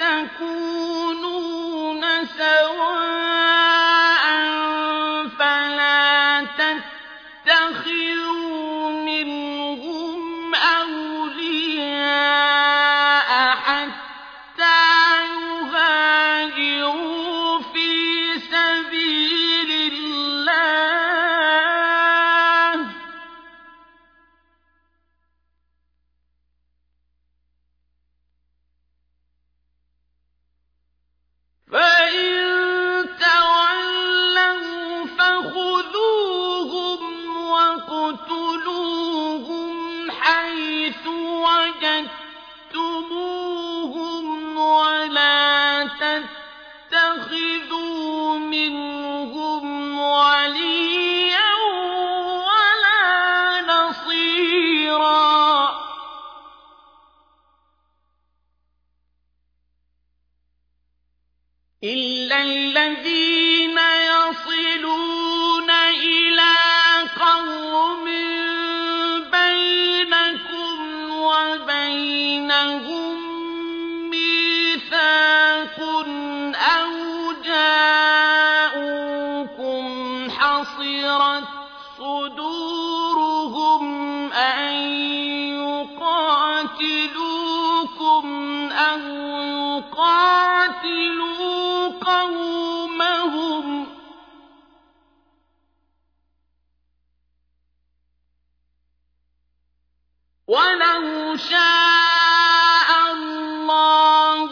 فتكونون سواء فلا تتخذوا منهم أولياء حتى يهاجروا في سبيل الله فإن تولوا فخذوهم واقتلوهم حيث وجدتموهم ولا تتخذوا منهم وليا ولا نصيرا الذين يصلون إلى قوم بينكم وبينهم ميثاق أو جاءوكم حصرت صدورهم أن يقاتلوكم أو يقاتلوا قومهم ولو شاء الله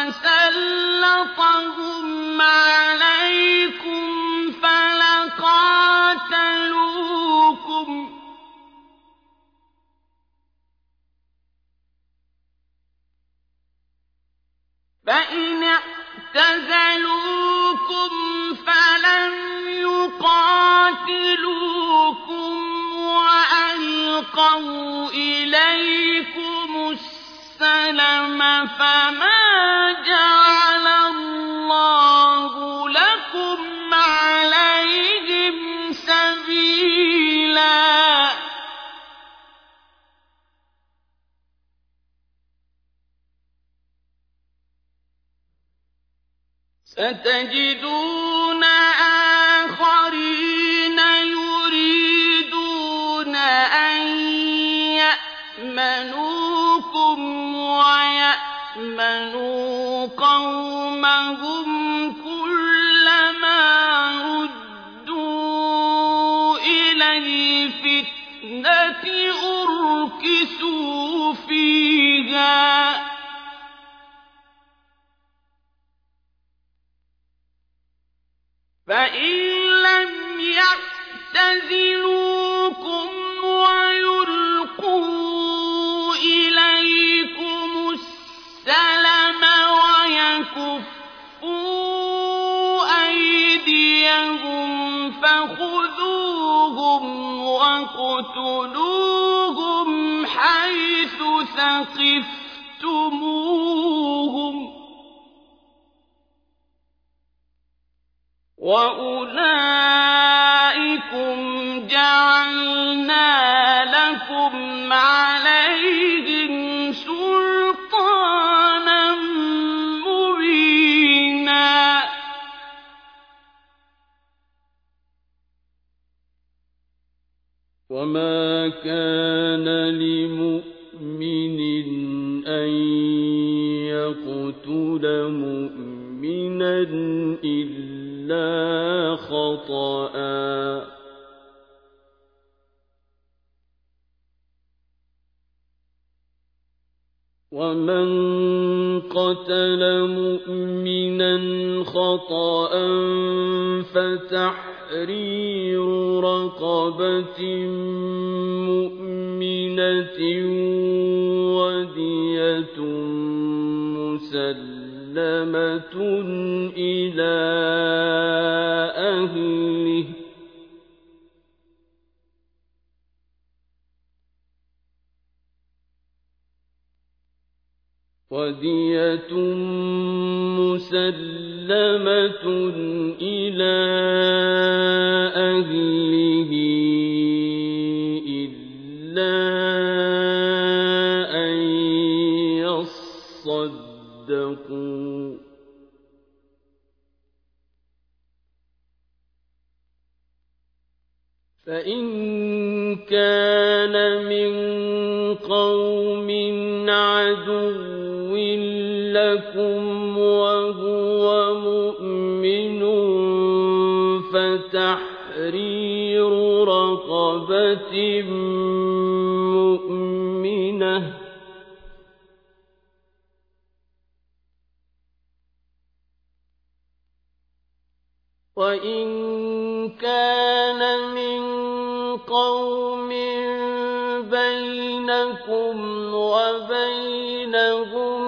لسلطهم عليكم فلقاتلوكم فإن اعتزلوكم فلم يقاتلوكم وألقوا إليكم السلم فما جعل الله لكم عليهم سبيلا ستجدون آخرين يريدون أن يأمنوكم ويأمنوا قومهم كلما ردوا إلى الفتنة أركسوا فيها فإن لم يعتزلوكم ويلقوا إليكم السلم ويكفوا أيديهم فخذوهم واقتلوهم حيث ثقفتموهم وأولئكم جعلنا لكم عليهم سلطانا مبينا وما كان لمؤمن أن يقتل مؤمنا إلا خطأ ومن قتل مؤمنا خطأ فتحرير رقبة مؤمنة ودية مسلمة إلى أهله إلى أهله إلا أن يصدقوا فإن كان من قوم عدو لكم وهو مؤمن فتحرير رقبة مؤمنة وإن كان من قوم بينكم وبينهم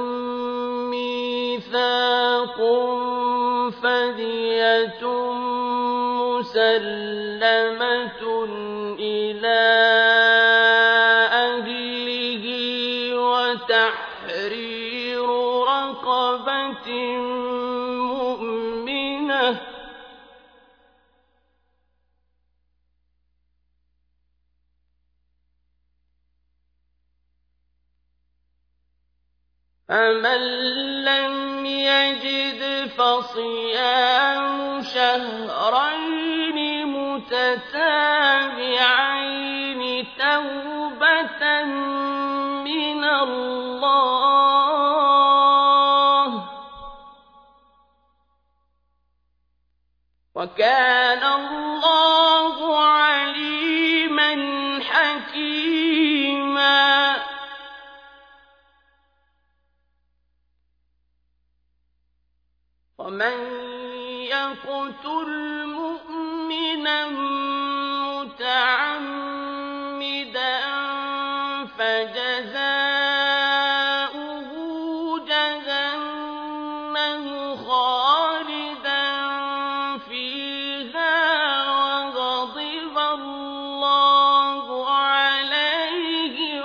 ميثاق فدية مسلمة إلى أهله وتحرير رقبة مؤمنة فمن لم يجد فصيام شهرين متتابعين توبة من الله وكان الله عليما حكيما. ومن يقتل مؤمنا متعمدا فجزاؤه جهنم خالدا فيها وغضب الله عليه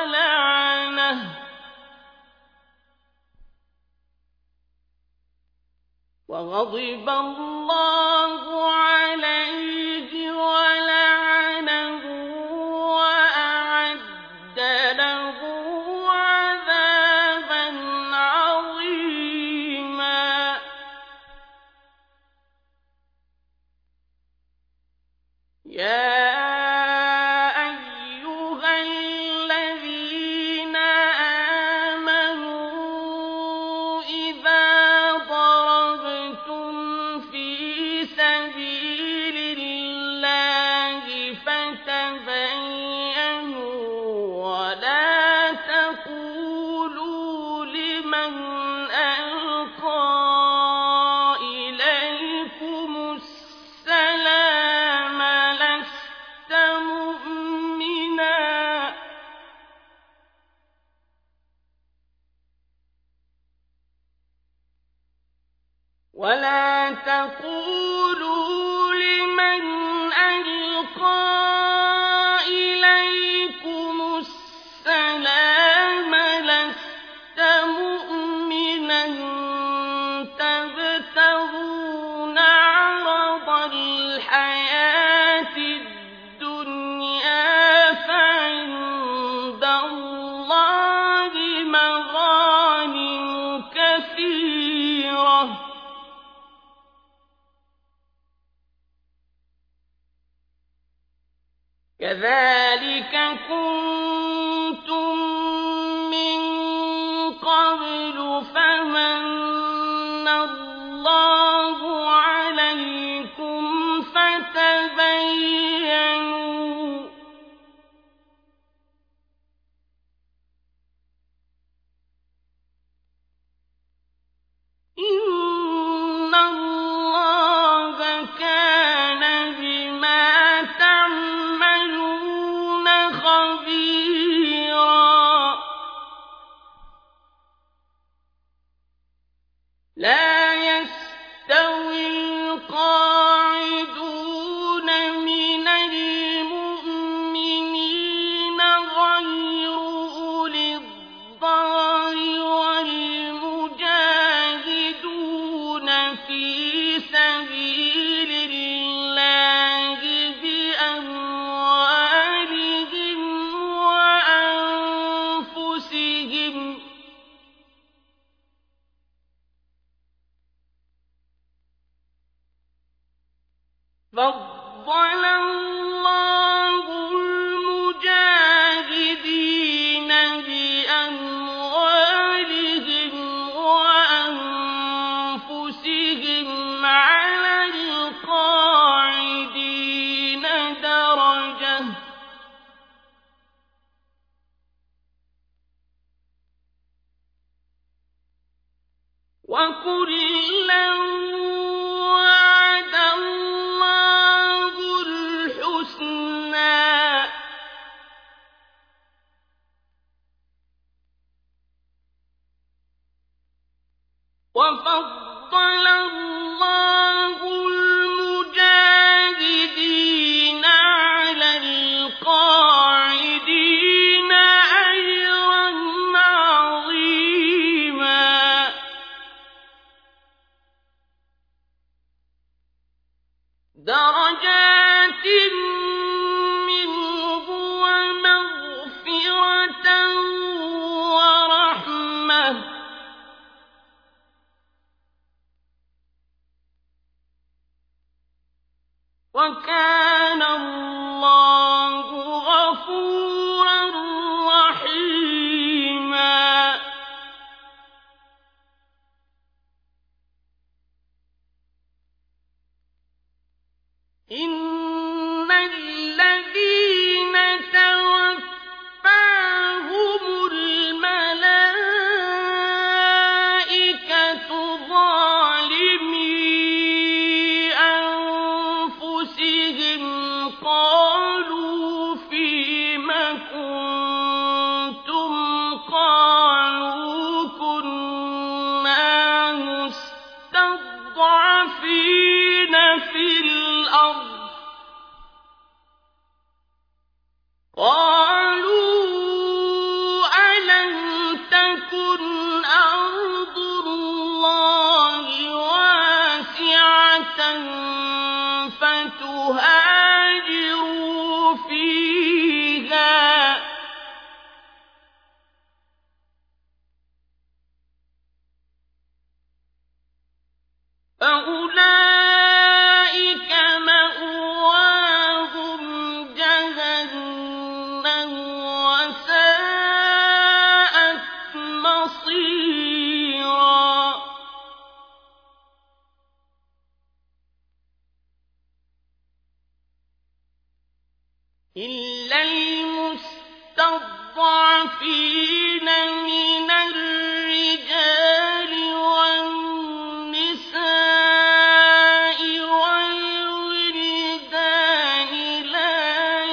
ولعنه وأعد له عذابا عظيما. يا أيها الذين آمنوا إذا ضربتم في سبيل الله فتبينوا ولا تقولوا لمن ألقى إليكم السلام لست مؤمنا ولا تقولوا لمن ألقى إليكم السلام لست مؤمنا تبتغون عرض الحياة الدنيا فعند الله مغانم كثيرة كذلك كنتم من قبل فمن الله عليكم فتبينوا إن الله كان بما تعملون خبيرا. لا يستوي القاعدون من المؤمنين غير أولي الضرر والمجاهدون في سبيل الله بأموالهم وأنفسهم فضل الله المجاهدين بأموالهم وأنفسهم على القاعدين درجة وكلا وعد الله الحسنى وفضل الله المجاهدين على القاعدين أجرا عظيما. درجات منه ومغفرة ورحمة غَفُورًا رَّحِيمًا إِنَّ الَّذِينَ تَوَفَّاهُمُ الْمَلَائِكَةُ ظَالِمِي أَنفُسِهِمْ قَالُوا فِيمَ كُنتُمْ قَالُوا كُنَّا مُسْتَضْعَفِينَ فِي الْأَرْضِ قَالُوا أَلَمْ تَكُنْ أَرْضُ اللَّهِ وَاسِعَةً فَتُهَاجِرُوا فِيهَا ۚ فَأُولَٰئِكَ مَأْوَاهُمْ جَهَنَّمُ وَسَاءَتْ مَصِيرًا إِلَّا الْمُسْتَضْعَفِينَ مِنَ الرِّجَالِ وَالنِّسَاءِ وَالْوِلْدَانِ لَا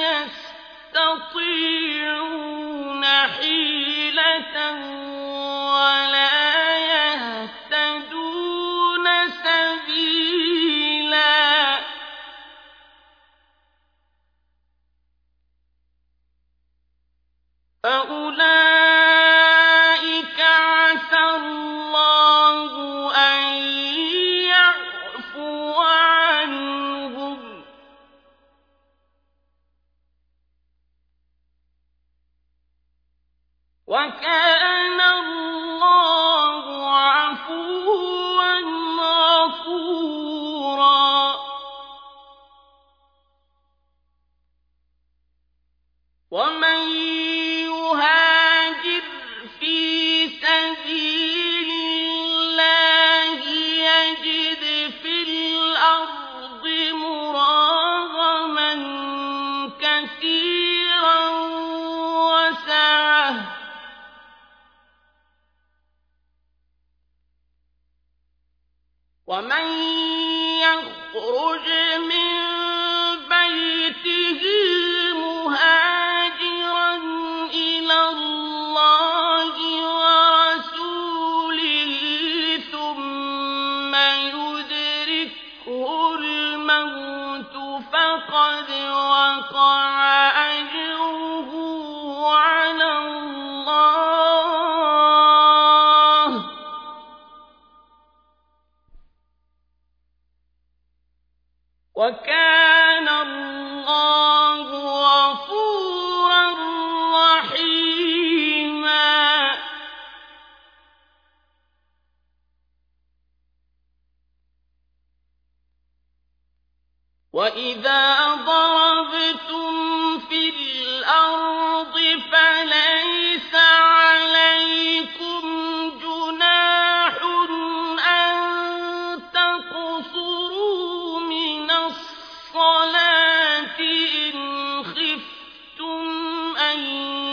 يَسْتَطِيعُونَ حِيلَةً وَلَا يَهْتَدُونَ سَبِيلًا فَأُولَٰئِكَ عَسَى اللَّهُ أَن يَعْفُوَ عَنْهُمْ ۚ وَكَانَ اللَّهُ عَفُوًّا غَفُورًا وَمَن يُهَاجِرْ فِي سَبِيلِ اللَّهِ يَجِدْ فِي الْأَرْضِ مُرَاغَمًا كَثِيرًا وَسَعَةً ۚ وَمَن يَخْرُجْ مِن بَيْتِهِ مُهَاجِرًا إِلَى اللَّهِ وَرَسُولِهِ ثُمَّ يُدْرِكْهُ الْمَوْتُ فَقَدْ وَقَعَ أَجْرُهُ عَلَى اللَّهِ ۗ وَكَانَ اللَّهُ غَفُورًا رَّحِيمًا وَإِذَا ضَرَبْتُمْ فِي الْأَرْضِ فَلَيْسَ عَلَيْكُمْ جُنَاحٌ أَن تَقْصُرُوا مِنَ الصَّلَاةِ إِنْ خِفْتُمْ أَن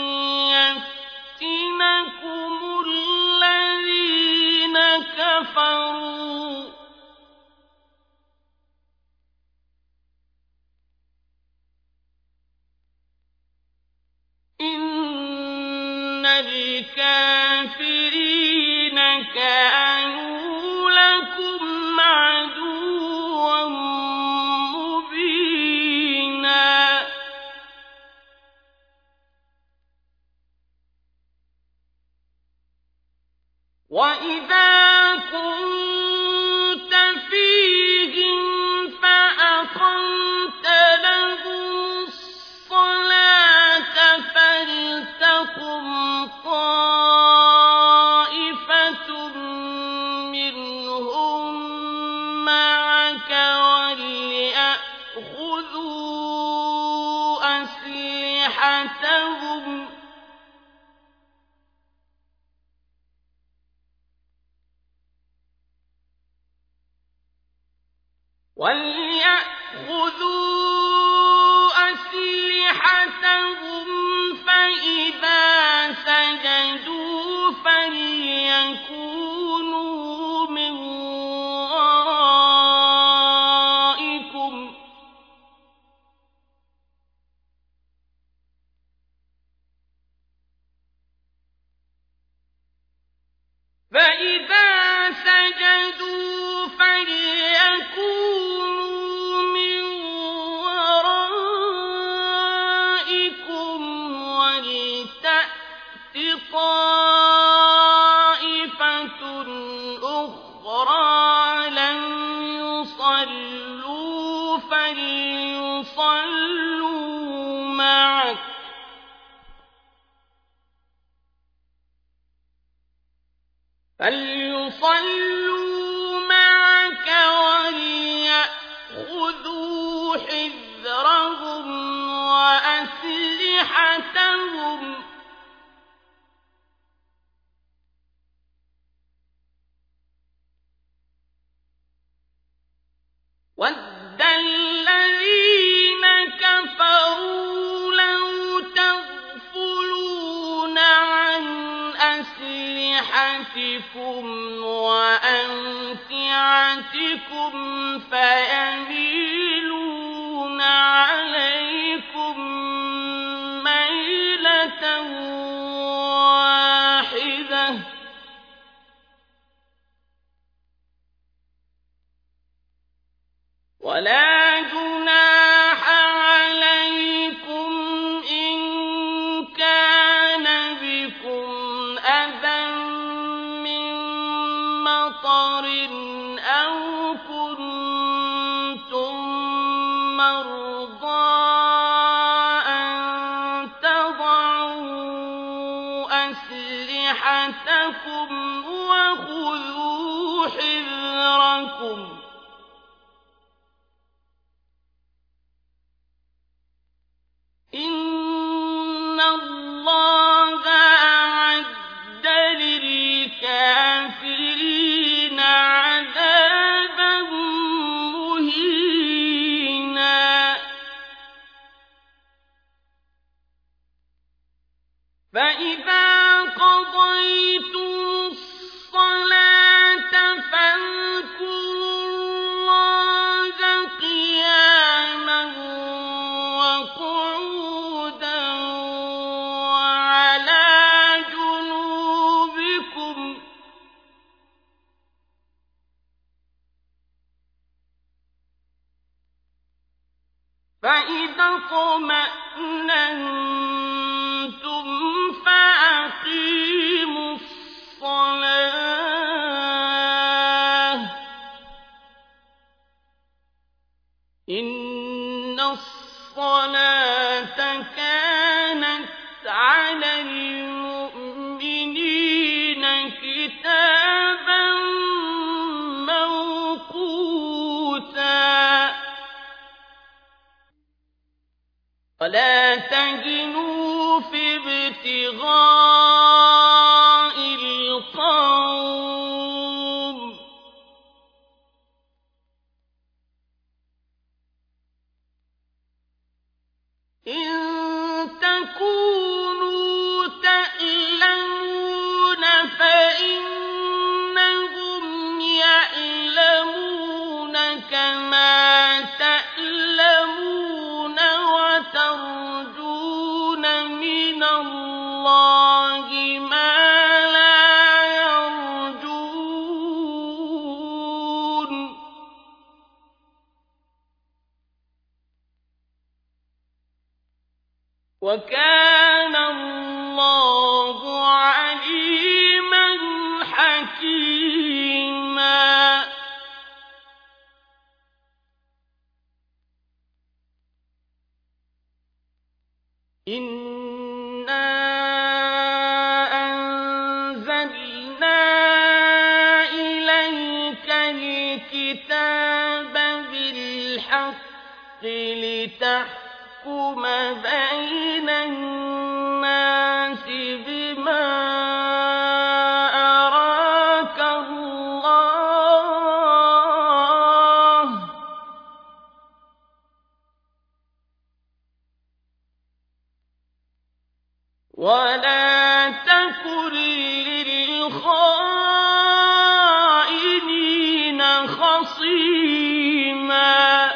يَفْتِنَكُمُ الَّذِينَ كَفَرُوا ۚ إِنَّ الْكَافِرِينَ كَانُوا لَكُمْ عَدُوًّا مُّبِينًا وَإِذَا كُنتَ فِيهِمْ فَأَقَمْتَ لَهُمُ الصَّلَاةَ فَلْتَقُمْ طَائِفَةٌ مِّنْهُم مَّعَكَ وَلْيَأْخُذُوا أَسْلِحَتَهُمْ أسلحتهم فإذا سجدوا فليكونوا من ورائكم ولتأت طائفة أخرى لم يصلوا فليصلوا معك وليأخذوا حذرهم وأسلحتهم وَدَّ الَّذِينَ كَفَرُوا لَوْ تَغْفُلُونَ عَنْ أَسْلِحَتِكُمْ وَأَمْتِعَتِكُمْ فَيَمِيلُونَ عَلَيْكُم مَّيْلَةً وَاحِدَةً وَلَا جُنَاحَ عَلَيْكُمْ إِن كَانَ بِكُمْ أَذًى مِّن مَّطَرٍ أَوْ كُنتُم مَّرْضَىٰ أَن تَضَعُوا أَسْلِحَتَكُمْ وَخُذُوا حِذْرَكُمْ إِنَّ اللَّهَ أَعَدَّ لِلْكَافِرِينَ عَذَابًا مُّهِينًا فَإِذَا قَضَيْتُمُ الصَّلَاةَ فاذكروا اللَّهَ قِيَامًا وَقُعُودًا وَعَلَىٰ جُنُوبِكُمْ فَإِذَا اطْمَأْنَنتُمْ فَأَقِيمُوا الصَّلَاةَ إِنَّ الصَّلَاةَ كَانَتْ عَلَى الْمُؤْمِنِينَ كِتَابًا مَّوْقُوتًا وَلَا تَهِنُوا فِي ابْتِغَاءِ الْقَوْمِ إِن تَكُونُوا تَأْلَمُونَ فَإِنَّهُمْ يَأْلَمُونَ كَمَا تَأْلَمُونَ وَتَرْجُونَ مِنَ اللَّهِ مَا لَا يَرْجُونَ وَكَانَ اللَّهُ عَلِيمًا حَكِيمًا إِنَّا أَنزَلْنَا إِلَيْكَ الْكِتَابَ بِالْحَقِّ لِتَحْكُمَ بين الناس بما أراك الله ولا تكن للخائنين خصيما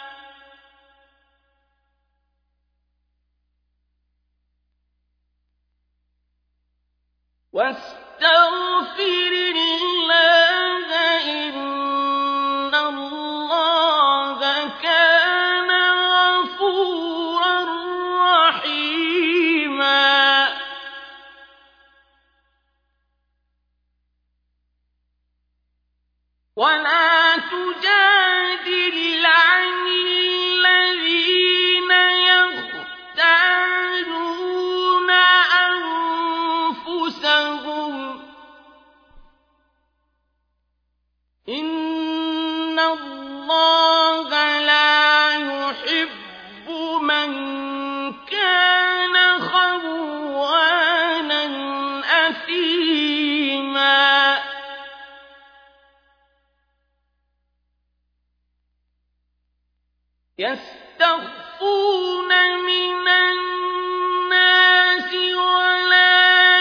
واستغفر الله إن الله كان غفورا رحيما ولا تجادل عن الذين يختانون أنفسهم إن الله لا يحب من كان خوانا أثيما يستخفون من الناس ولا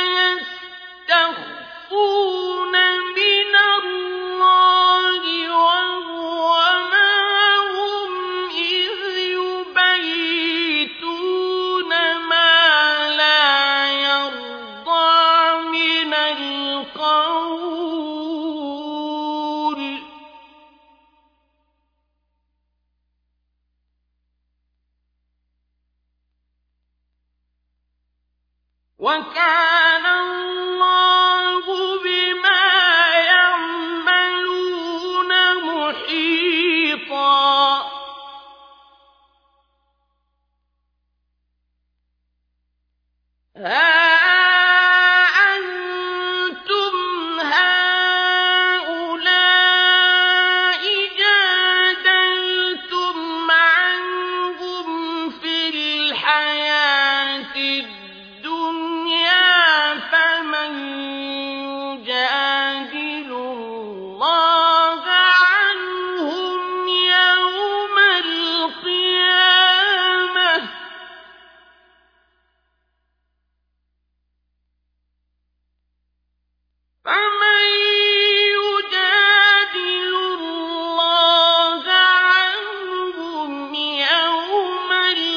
يستخفون من الله وهو معهم إذ يبيتون ما لا يرضى من القول وكان الله بما يعملون محيطا ها أنتم هؤلاء جادلتم عنهم في الحياة الدنيا فمن يجادل الله عنهم يوم القيامة فمن يجادل الله عنهم يوم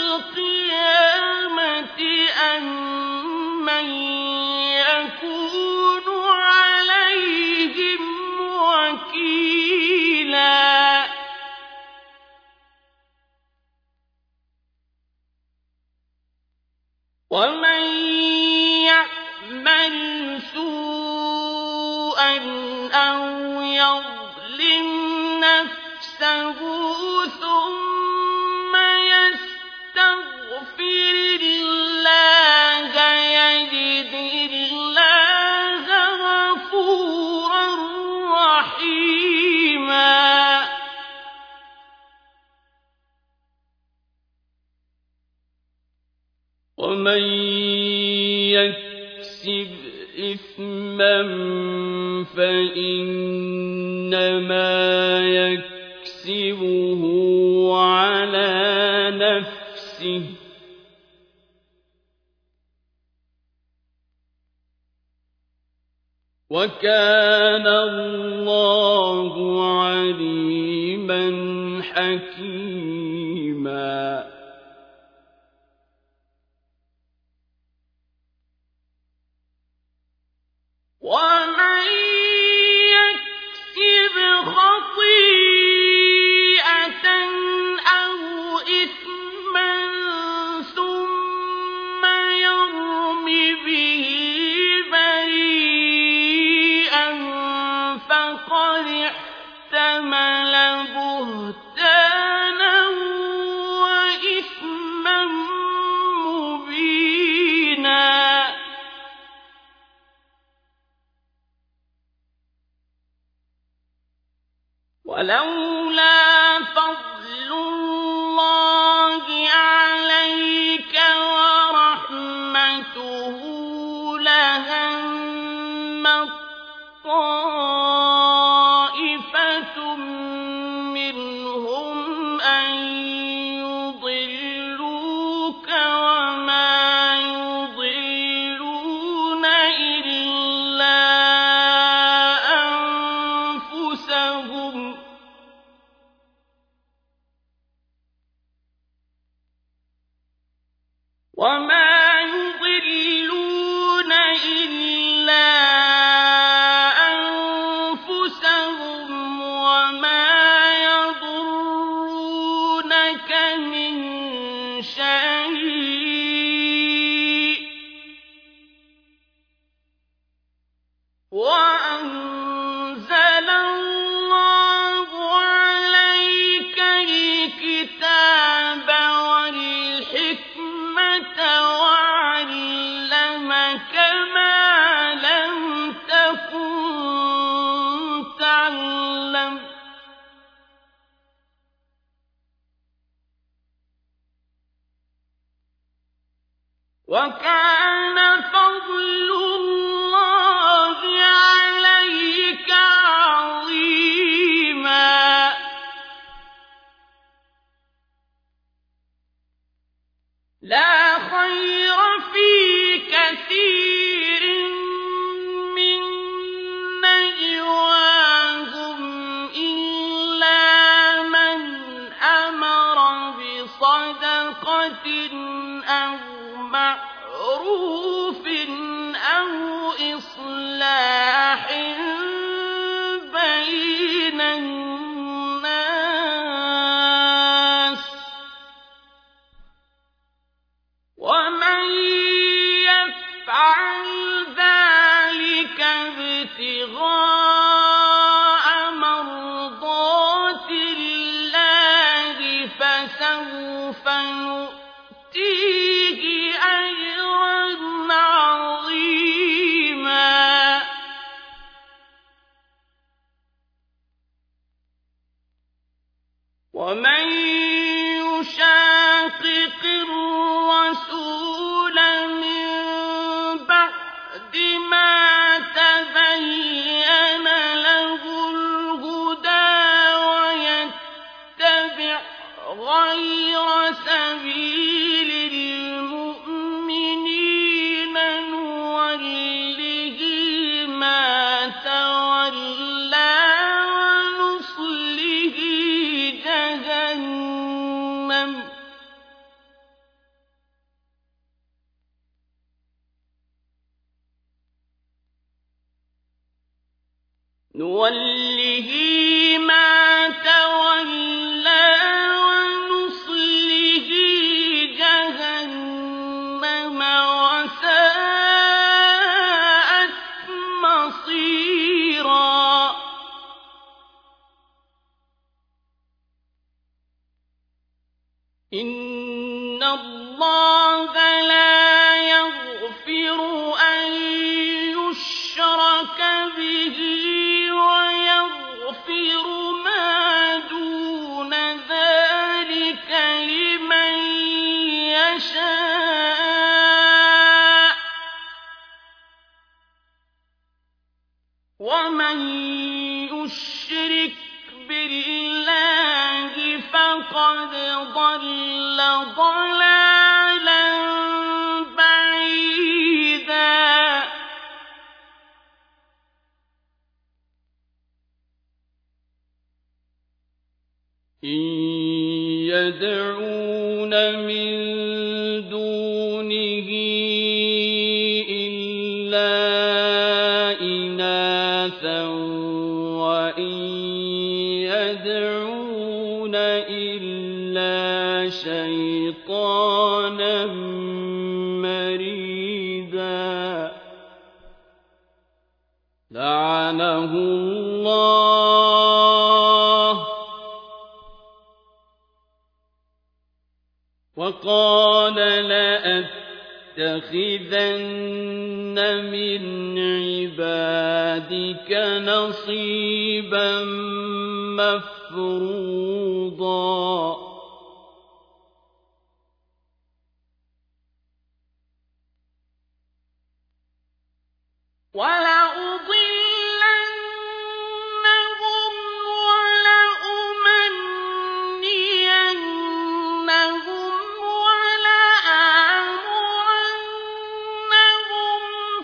القيامة أم من يكون عليهم وكيلا ومن يعمل سوءا أو يظلم نفسه ثم يستغفر الله يجد الله غفورا رحيما ومن يكسب إثما فإنما يكسبه على نفسه وكان الله عليما حكيما ومن يكسب خطيئة أو إثما ثم يرم به بريئا فقد احتمل بهتانا وإثما مبينا ولولا فضل الله عليكم لهمت طائفة منهم أن يضلوك وما يضلون إلا أنفسهم وما يضرونك من شيء وأنزل الله عليك الكتاب والحكمة وعلمك ما لم تكن تعلم وكان فضل الله عليك عظيما لا خير في كثير من نجواهم إلا من أمر بصدقة أو معروف أو إصلاح بين الناس ومن يفعل ذلك ابتغاء مرضات الله فسوف نؤتيه أجرا عظيما ومن يشاقق الرسول من بعد ما تبين له الهدى ويتبع غير سبيل المؤمنين نوله ما تولى ونصله جهنم وساءت مصيرا إن الله لا يغفر أن يشرك به ويغفر ما دون ذلك لمن يشاء ومن يشرك بالله فقد ضل ضلالا بعيدا إن يدعون من دونه إلا إناثا وإن يدعون إلا شيطانا مريدا لعنه الله وقال لأتخذن من عبادك نصيبا مفروضا وَلَأُضِلَّنَّهُمْ وَلَأُمَنِّيَنَّهُمْ وَلَآمُرَنَّهُمْ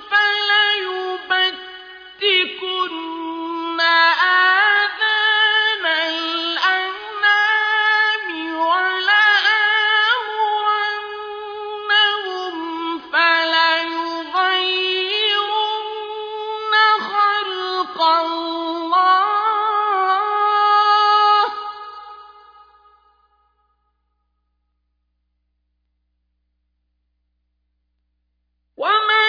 فَلَيُبَتِّكُنَّ آذَانَ الْأَنْعَامِ وَلَآمُرَنَّهُمْ فَلَيُغَيِّرُنَّ خَلْقَ اللَّهِ ۚ وَمَن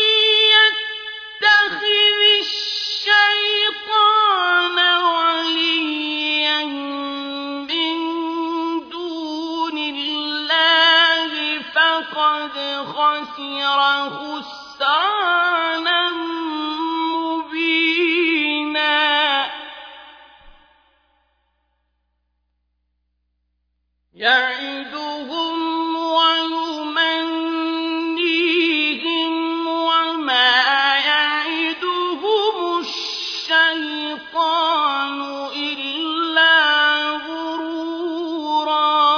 يَتَّخِذِ الشَّيْطَانَ وَلِيًّا مِّن دُونِ اللَّهِ فَقَدْ خَسِرَ خُسْرَانًا مُّبِينًا يَعِدُهُمْ وَيُمَنِّيهِمْ وَمَا يَعِدُهُمُ الشَّيْطَانُ إِلَّا غُرُورًا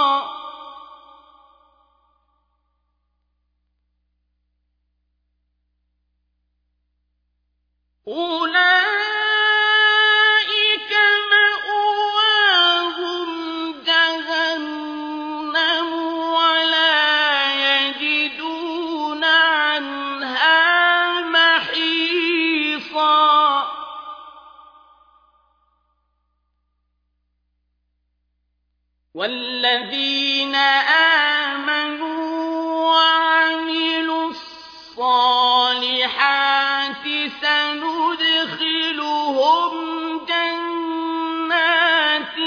أُولَٰئِكَ مَأْوَاهُمْ جَهَنَّمُ وَلَا يَجِدُونَ عَنْهَا مَحِيصًا وَالَّذِينَ آمَنُوا وَعَمِلُوا الصَّالِحَاتِ سَنُدْخِلُهُمْ جَنَّاتٍ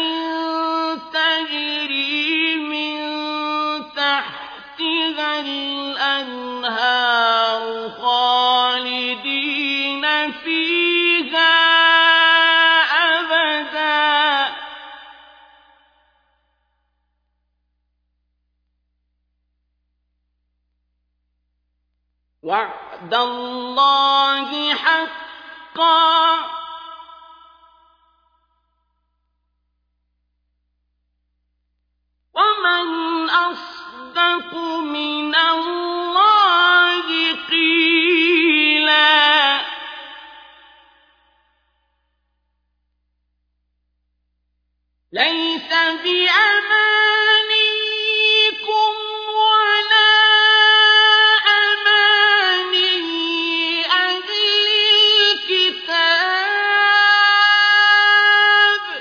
تَجْرِي مِن تَحْتِهَا الْأَنْهَارُ خَالِدِينَ فِيهَا أَبَدًا ۖ وَعْدَ اللَّهِ حَقًّا ۚ وَمَنْ أَصْدَقُ مِنَ اللَّهِ قِيلًا لَيْسَ بِأَمَانِيِّكُمْ وَلَا أَمَانِيِّ أَهْلِ الْكِتَابِ ۗ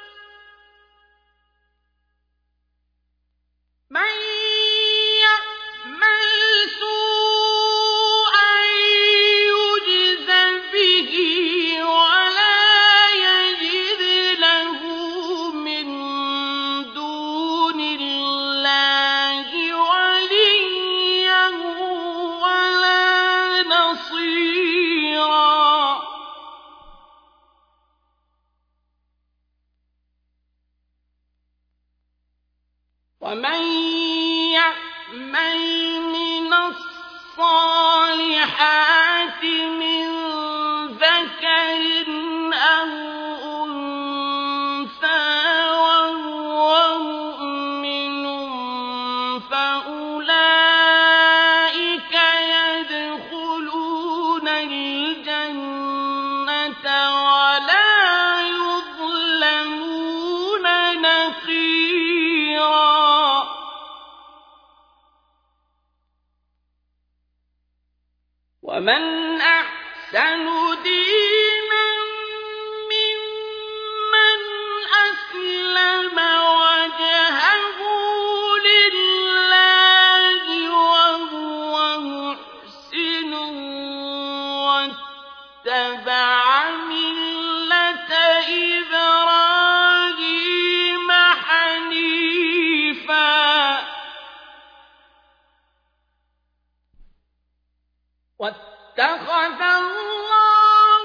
مَن يَعْمَلْ سُوءًا يُجْزَ بِهِ وَلَا يَجِدْ لَهُ مِن دُونِ اللَّهِ وَلِيًّا وَلَا نَصِيرًا وَمَن يَعْمَلْ مِنَ الصَّالِحَاتِ مِن ذَكَرٍ أَوْ أُنثَىٰ وَهُوَ مُؤْمِنٌ فَأُولَٰئِكَ يَدْخُلُونَ الْجَنَّةَ وَلَا يُظْلَمُونَ نَقِيرًا وَمَنْ أَحْسَنُ دِينًا مِّمَّنْ أَسْلَمَ وَجْهَهُ لِلَّهِ وَهُوَ مُحْسِنٌ وَاتَّبَعَ مِلَّةَ إِبْرَاهِيمَ حَنِيفًا ۗ وَاتَّخَذَ اللَّهُ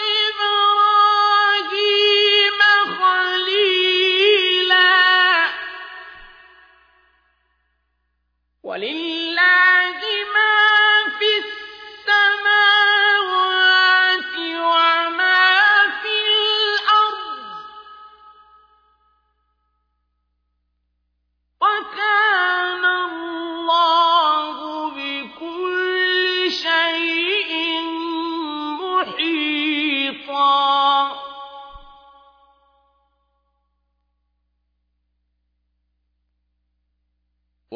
إِبْرَاهِيمَ خَلِيلًا وَلِلَّهِ مَا فِي السَّمَاوَاتِ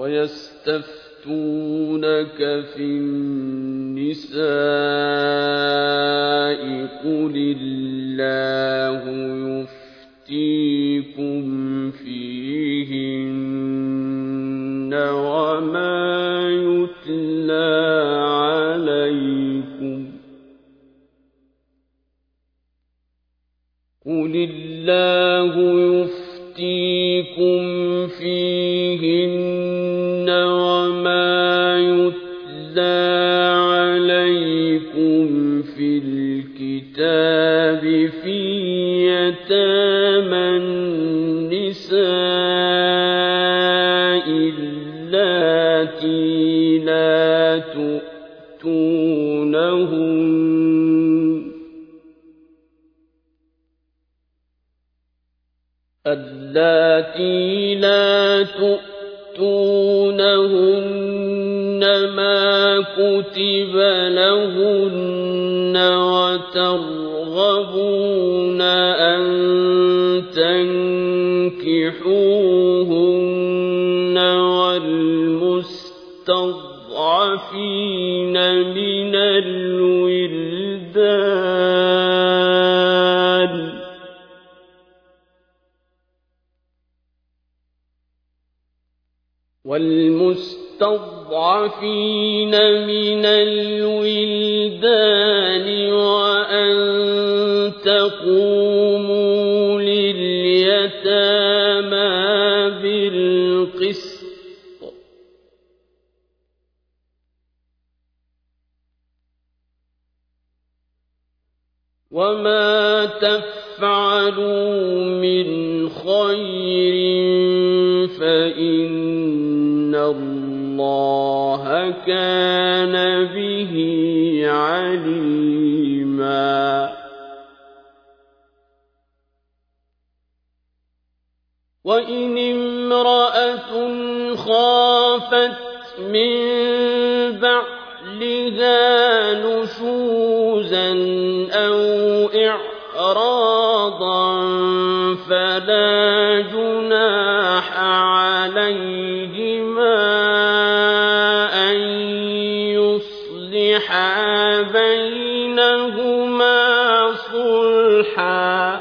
ويستفتونك في النساء قل الله يفتيكم فيهن وما يتلى عليكم قل الله يفتيكم فيهن وما يتلى عليكم في الكتاب في يتامى النساء اللاتي لا تؤتونهن ما كتب لهن وترغبون أن تنكحوهن والمستضعفين من الولدان وأن تقوموا لليتامى بالقسط وما تفعلوا من خير فإن الله كان به عليما وإن امرأة خافت من بعلها نشوزا أو إعراضا فلا جناح عليهما أن يصلحا بينهما صلحا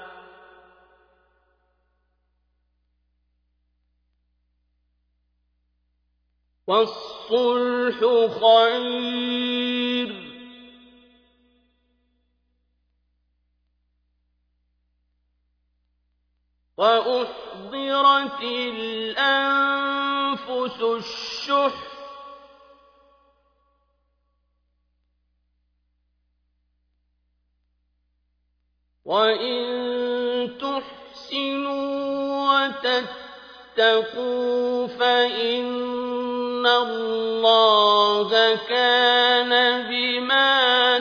والصلح خير وأحضرت الأنفس الشح وإن تحسنوا وتتقوا فإن الله كان بما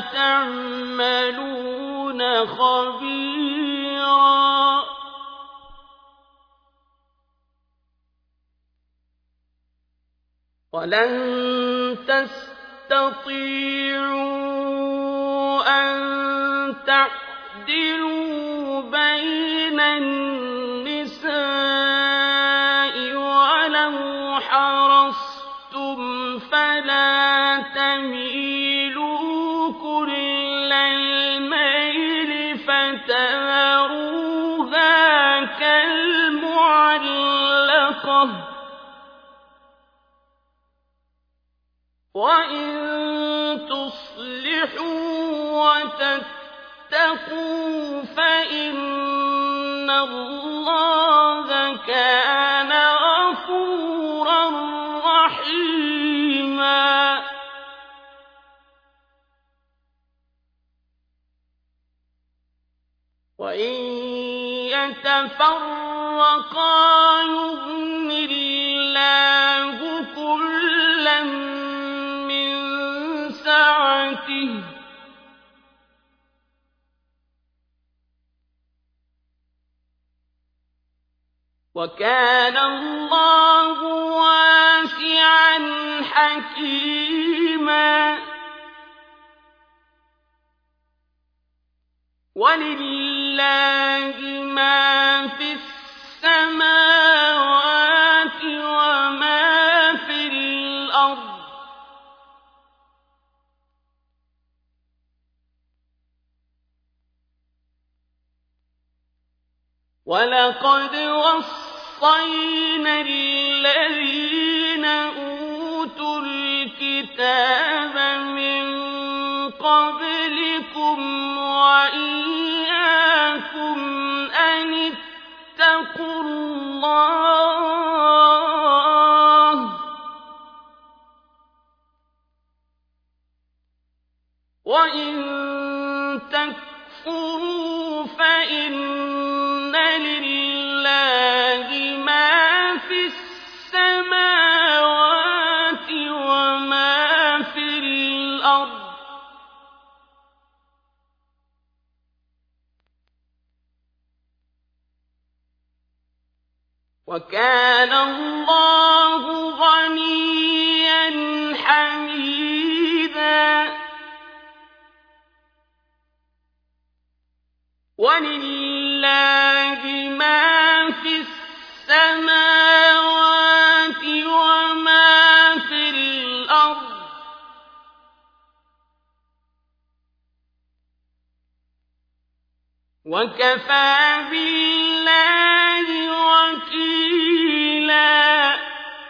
تعملون خبيرا ولن تستطيعوا أن تعدلوا بين النساء ولو حرصتم فلا تميلوا كل الميل فتذروها كالمعلقة وإن تصلحوا وتتقوا فإن الله كان غفورا رحيما وإن يتفرقا يغن الله كلا من سعته وكان الله واسعا حكيما ولله ما في السماوات وما وَلَقَدْ وَصَّيْنَا الَّذِينَ أُوتُوا الْكِتَابَ مِن قَبْلِكُمْ وَإِيَّاكُمْ أَنِ اتَّقُوا اللَّهَ ۚ وَإِن تَكْفُرُوا فَإِنَّ لِلَّهِ مَا فِي السَّمَاوَاتِ وَمَا فِي الْأَرْضِ ۚ وَكَانَ اللَّهُ غَنِيًّا حَمِيدًا. وَلِلَّهِ مَا فِي السَّمَاوَاتِ وَمَا فِي الْأَرْضِ ۚ وَكَفَىٰ بِاللَّهِ وَكِيلًا.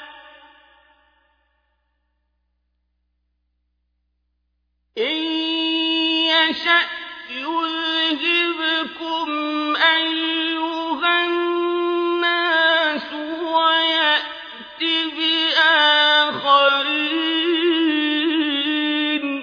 إِن يَشَأْ يُذْهِبْكُمْ أَيُّهَا النَّاسُ وَيَأْتِ بِآخَرِينَ ۚ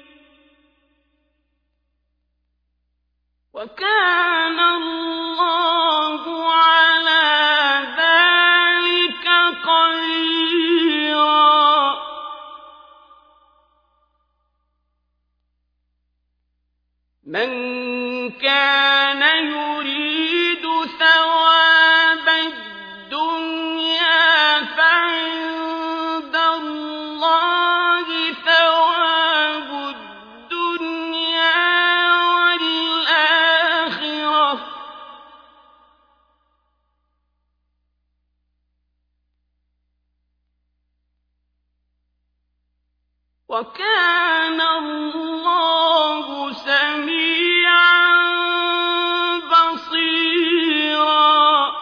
وَكَانَ اللَّهُ عَلَىٰ ذَٰلِكَ قَدِيرًا. مَن كَانَ يُرِيدُ ثَوَابَ الدُّنْيَا فَعِندَ اللَّهِ ثَوَابُ الدُّنْيَا وَالْآخِرَةِ ۚ وَكَانَ اللَّهُ سَمِيعًا بَصِيرًا.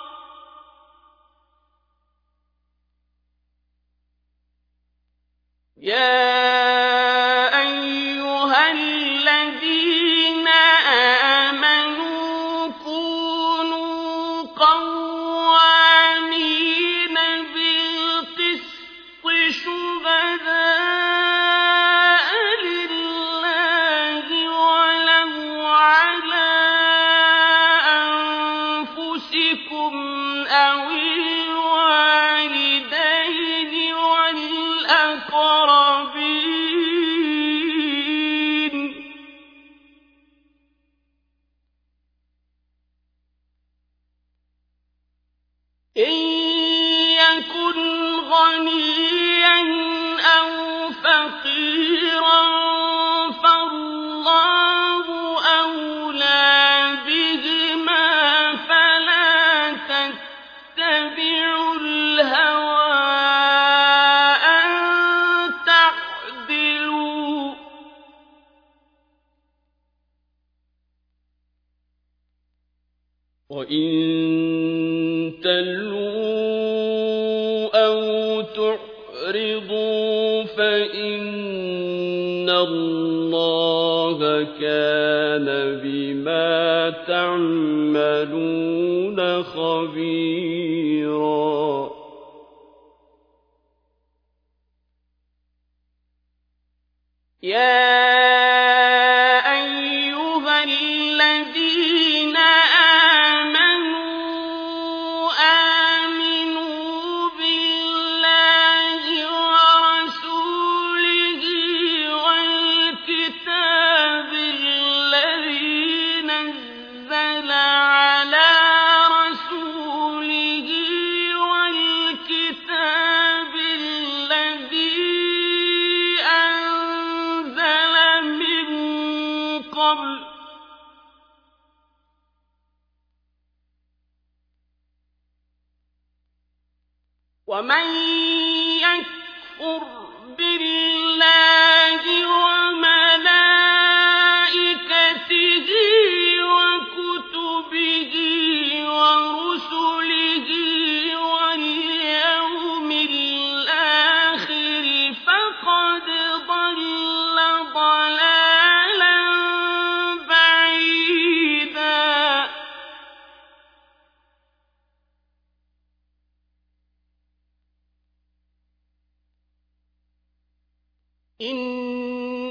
يَا أَيُّهَا الَّذِينَ آمَنُوا كُونُوا قَوَّامِينَ بِالْقِسْطِ شُهَدَاءَ لِلَّهِ وَلَوْ عَلَىٰ أَنفُسِكُمْ أَوِ الْوَالِدَيْنِ وَالْأَقْرَبِينَ ۚ إِن يَكُنْ غَنِيًّا أَوْ فَقِيرًا فَاللَّهُ أَوْلَىٰ بِهِمَا ۖ فَلَا تَتَّبِعُوا الْهَوَىٰ أَن تَعْدِلُوا ۚ وَإِن تَلْوُوا أَوْ تُعْرِضُوا فَإِنَّ اللَّهَ كَانَ بِمَا تَعْمَلُونَ خَبِيرًا. يَا أَيُّهَا الَّذِينَ آمَنُوا آمِنُوا بِاللَّهِ وَرَسُولِهِ وَالْكِتَابِ الَّذِي نَزَّلَ عَلَىٰ رَسُولِهِ وَالْكِتَابِ الَّذِي أَنزَلَ مِن قَبْلُ ۚ وَمَن يَكْفُرْ بِاللَّهِ وَمَلَائِكَتِهِ وَكُتُبِهِ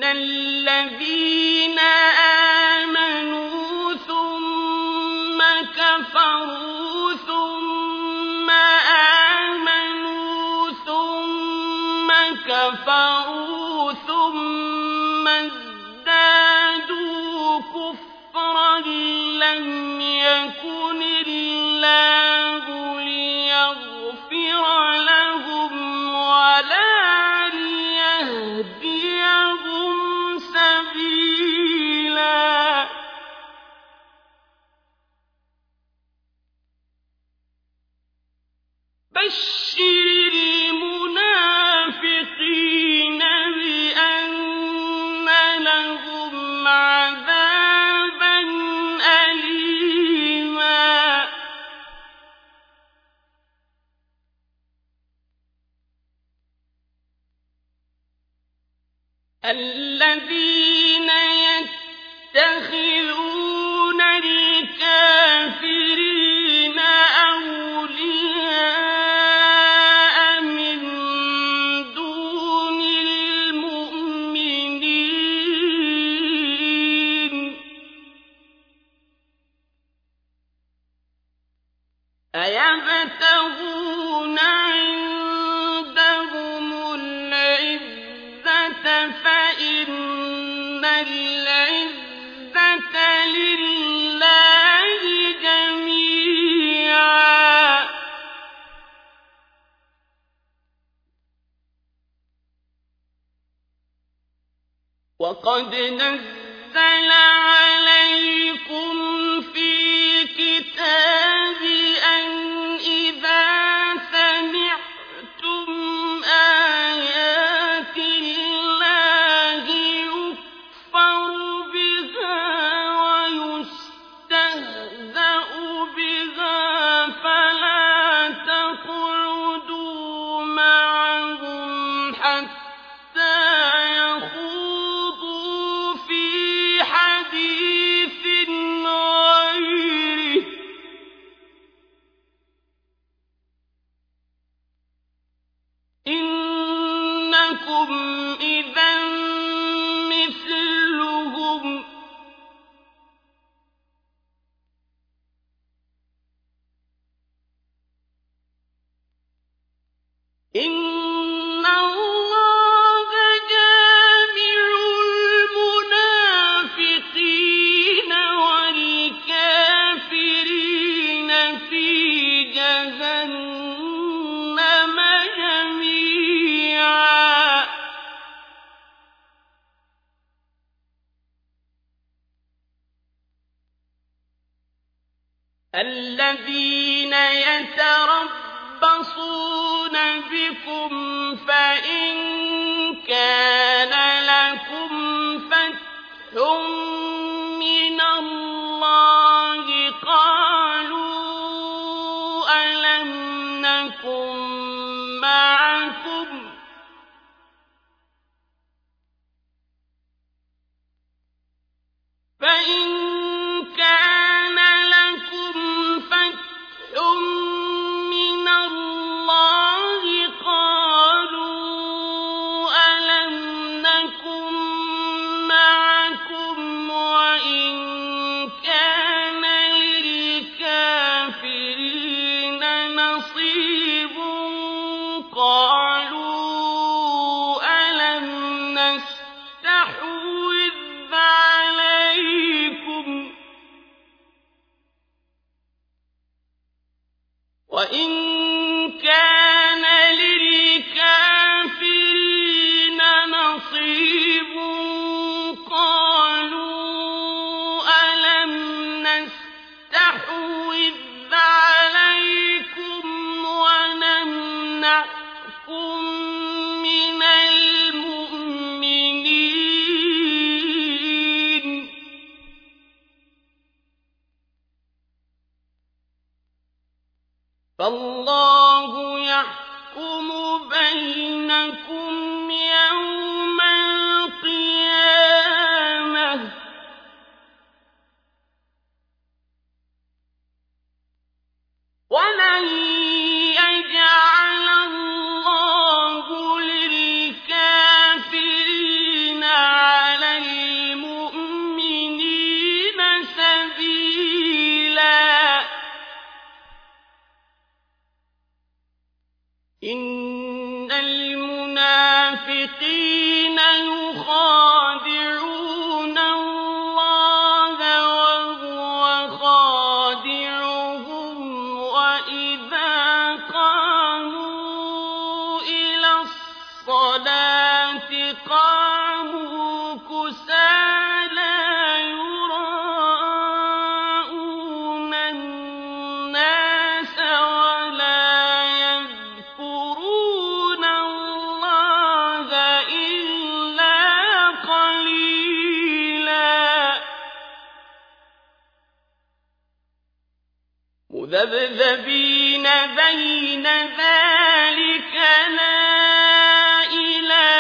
الذين آمنوا ثم كفروا ثم آمنوا ثم كفروا ثم ازدادوا كفرا لم يكن الله ليغفر لهم ولا ليهديهم سبيلا بشر المنافقين بأن لهم عذابا أليما الذين يتخذون الكافرين أولياء من دون المؤمنين أيبتغون عندهم العزة فإن العزة لله جميعا وقد نزل عليكم في الكتاب أن إذا سمعتم آيات الله يكفر بها ويستهزأ بها فلا تقعدوا معهم حتى يخوضوا في حديث غيره إنكم إذا مثلهم إن الله جامع المنافقين والكافرين في جهنم جميعا الذين يتربصون بكم فإن كان لكم فتح من الله قالوا ألم نكن معكم فإن كان لكم فتح من الله قالوا ألم نكن معكم وإن كان للكافرين نصيب قالوا ألم نستحوذ عليكم وإن كان للكافرين نصيب قالوا ألم نستحوذ عليكم ونمنعكم من المؤمنين فالله يحكم بينكم يوم القيامة ولن يجعل الله للكافرين على لا يراءون الناس ولا يذكرون الله إلا قليلا مذبذبين بين ذلك لا إلى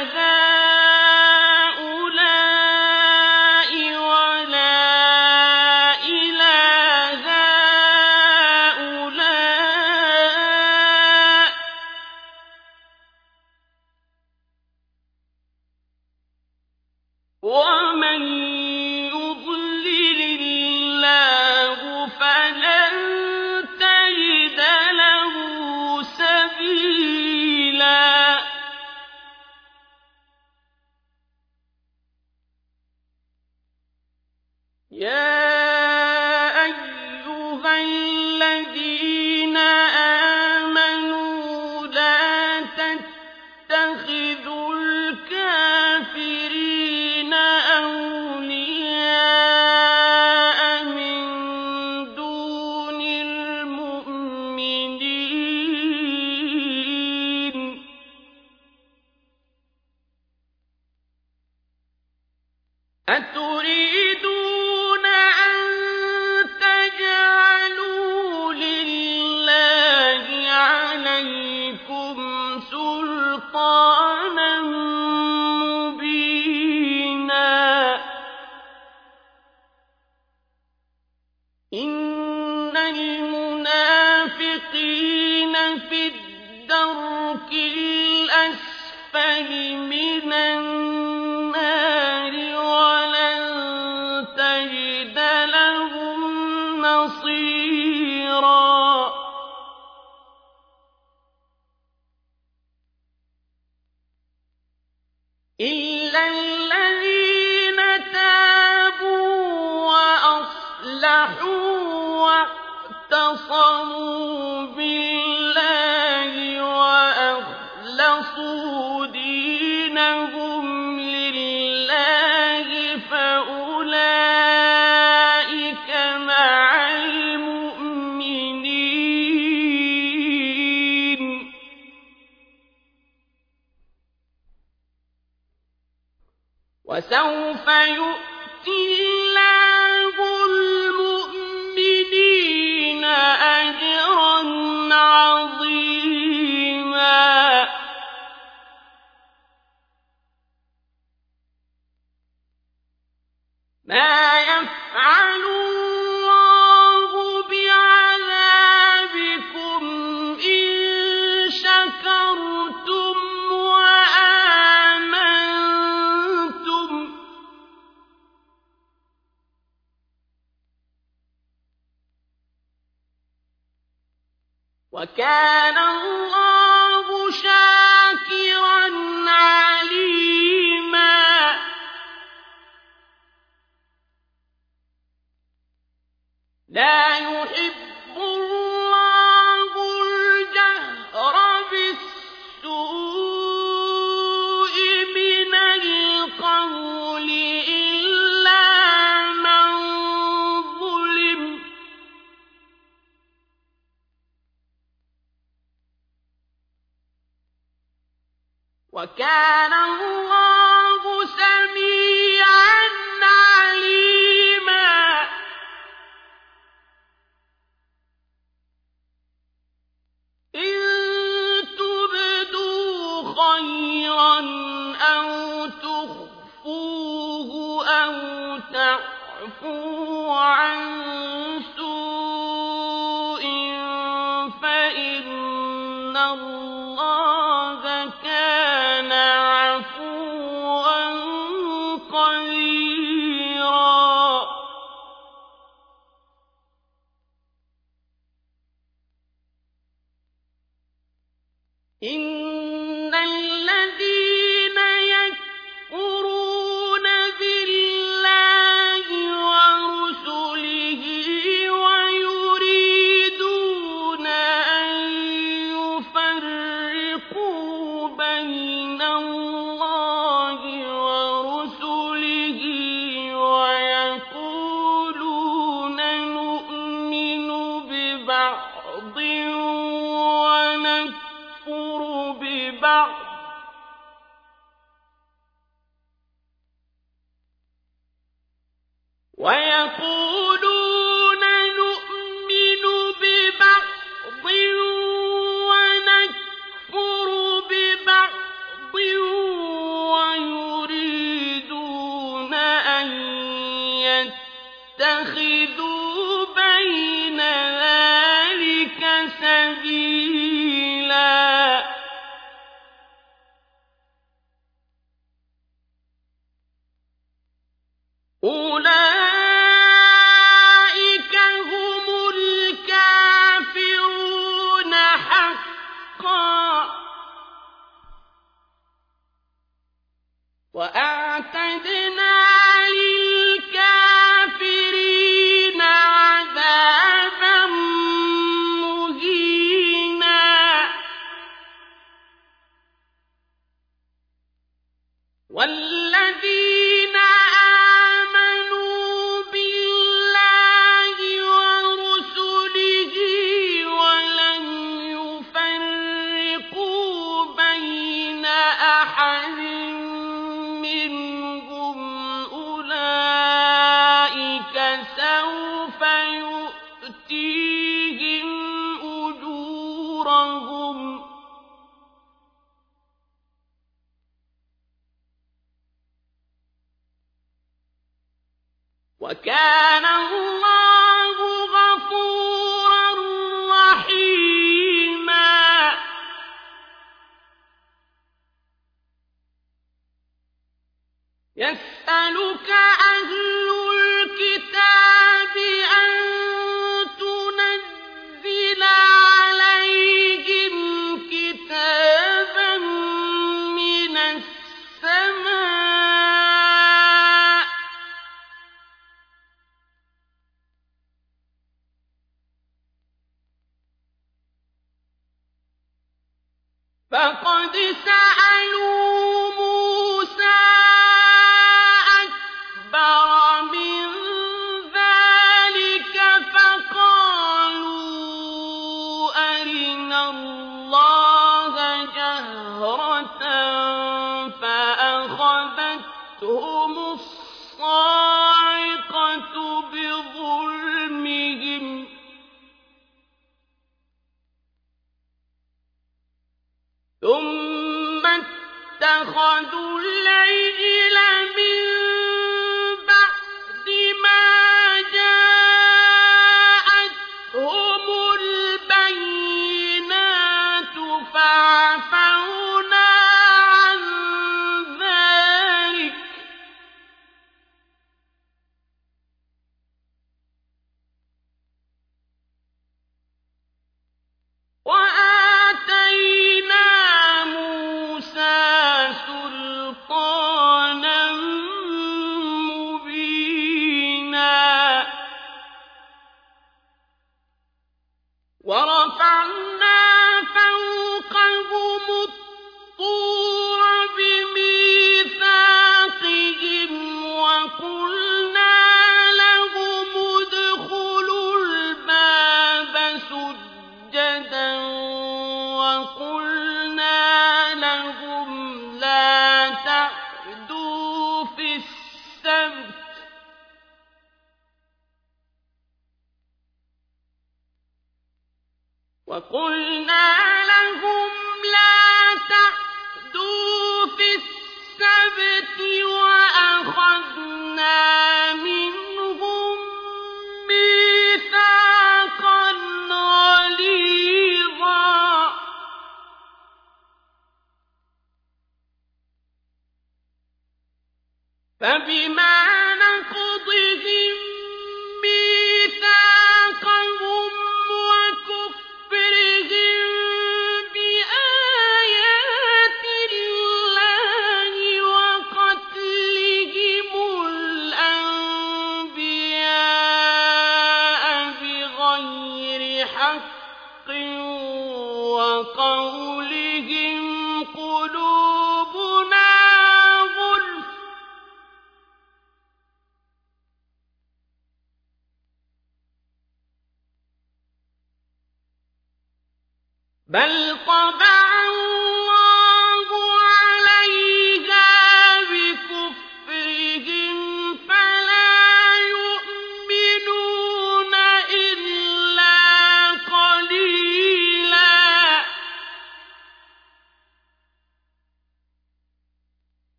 هؤلاء ولا إلى هؤلاء ومن يضلل الله فلن تجد له سبيلا يا أيها الذين آمنوا لا تتخذوا الكافرين أولياء من دون المؤمنين أتريدون أن تجعلوا لله عليكم سلطانا مبينا إن المنافقين في الدرك الأسفل من النار ولن تجد لهم نصيرا إلا الذين تابوا وأصلحوا واعتصموا بالله وأخلصوا دينهم لله فأولئك مع المؤمنين وسوف يؤتي الله المؤمنين أجرا عظيما ما يفعل الله بعذابكم إن شكرتم وآمنتم وكان الله شاكرا عليما لا يحب الله الجهر بالسوء من القول إلا من ظلم وكان الله سميعا عليما إن تبدوا خيرا أو تخفوه أو تعفوا عن سوء فإن الله كان عفوا قديرا إن الذين يكفرون بالله ورسله ويقولون نؤمن ببعض ونكفر ببعض ويريدون أن يتخذوا بين ذلك سبيلا أولئك هم الكافرون حقا وأعتدنا للكافرين عذابا مهينا والذين آمنوا بالله ورسله ولم يفرقوا بين أحد منهم أولئك سوف يؤتيهم أجورهم وكان الله غفورا رحيما يسألك أهل الكتاب أن تنزل عليهم كتابا من السماء فقد سألوا موسى أكبر من ذلك فقالوا أرنا الله جهرة فأخذتهم الصاعقة بظلمهم ثم اتخذوا العجل من بعد ما جاءتهم البينات فعفونا عن ذلك وآتينا موسى سلطانا مبينا ورفعنا فوقهم الطور بميثاقهم وقلنا لهم ادخلوا الباب سجدا وقلنا لهم لا تعدوا في السبت وأخذنا منهم ميثاقا غليظا فبما نقضهم ميثاقهم وكفرهم بآيات الله وقتلهم الأنبياء بغير حق وقولهم قلوبنا غلف بل طبع الله عليها بكفرهم فلا يؤمنون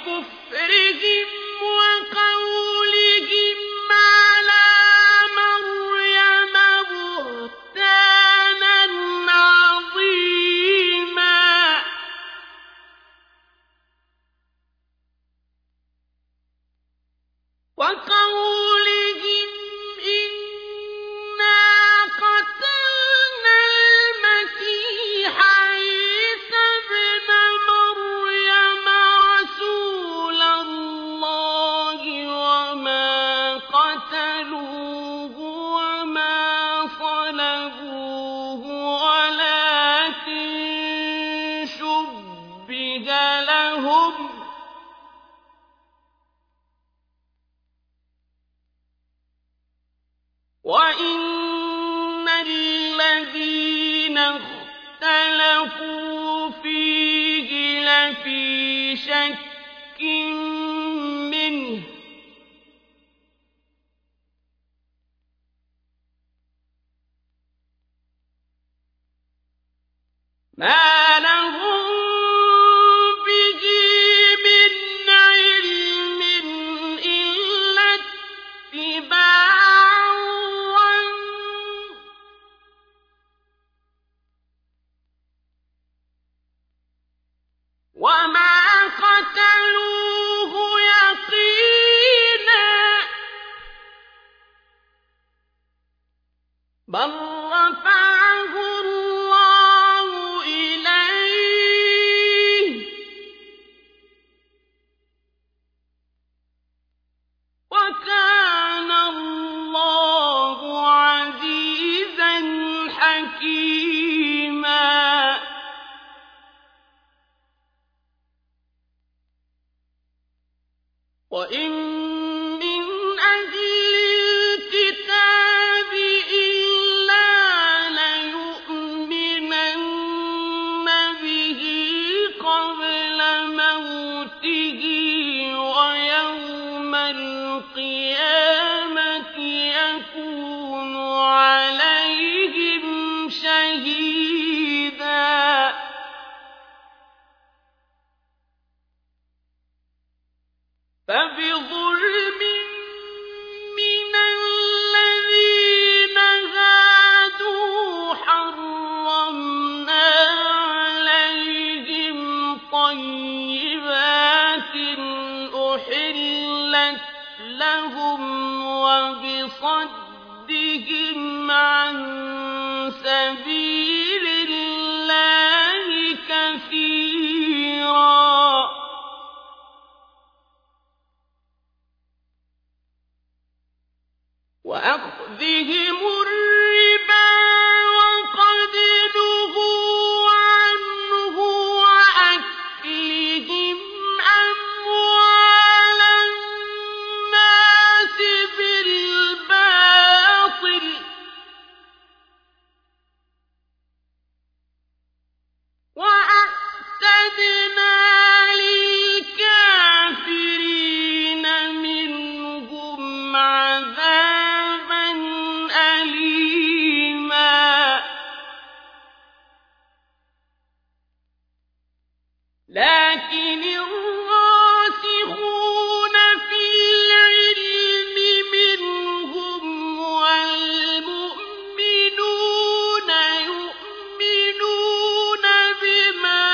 بكفرهم وقولهم على مريم بهتانا عظيما وقولهم إنا قتلنا المسيح عيسى ابن مريم رسول الله وما قتلوه وما صلبوه ولكن شبه لهم وإن الذين اختلفوا فيه لفي شك منه ما لهم به من علم إلا اتباع وما قتلوه يقينا بل رفعه الله إليه وكان الله عزيزا حكيما وإن من أهل الكتاب إلا ليؤمنن به قبل موته ويوم القيامة يكون عليهم شهيدا فبظلم من الذين هادوا حرمنا عليهم طيبات أحلت لهم وبصدهم عن سبيل الله كثيرا وأخذهم الربا وقد نهوا عنه وأكلهم أموال الناس بالباطل وأعتدنا للكافرين منهم عذابا أليما لكن الراسخون في العلم منهم والمؤمنون يؤمنون بما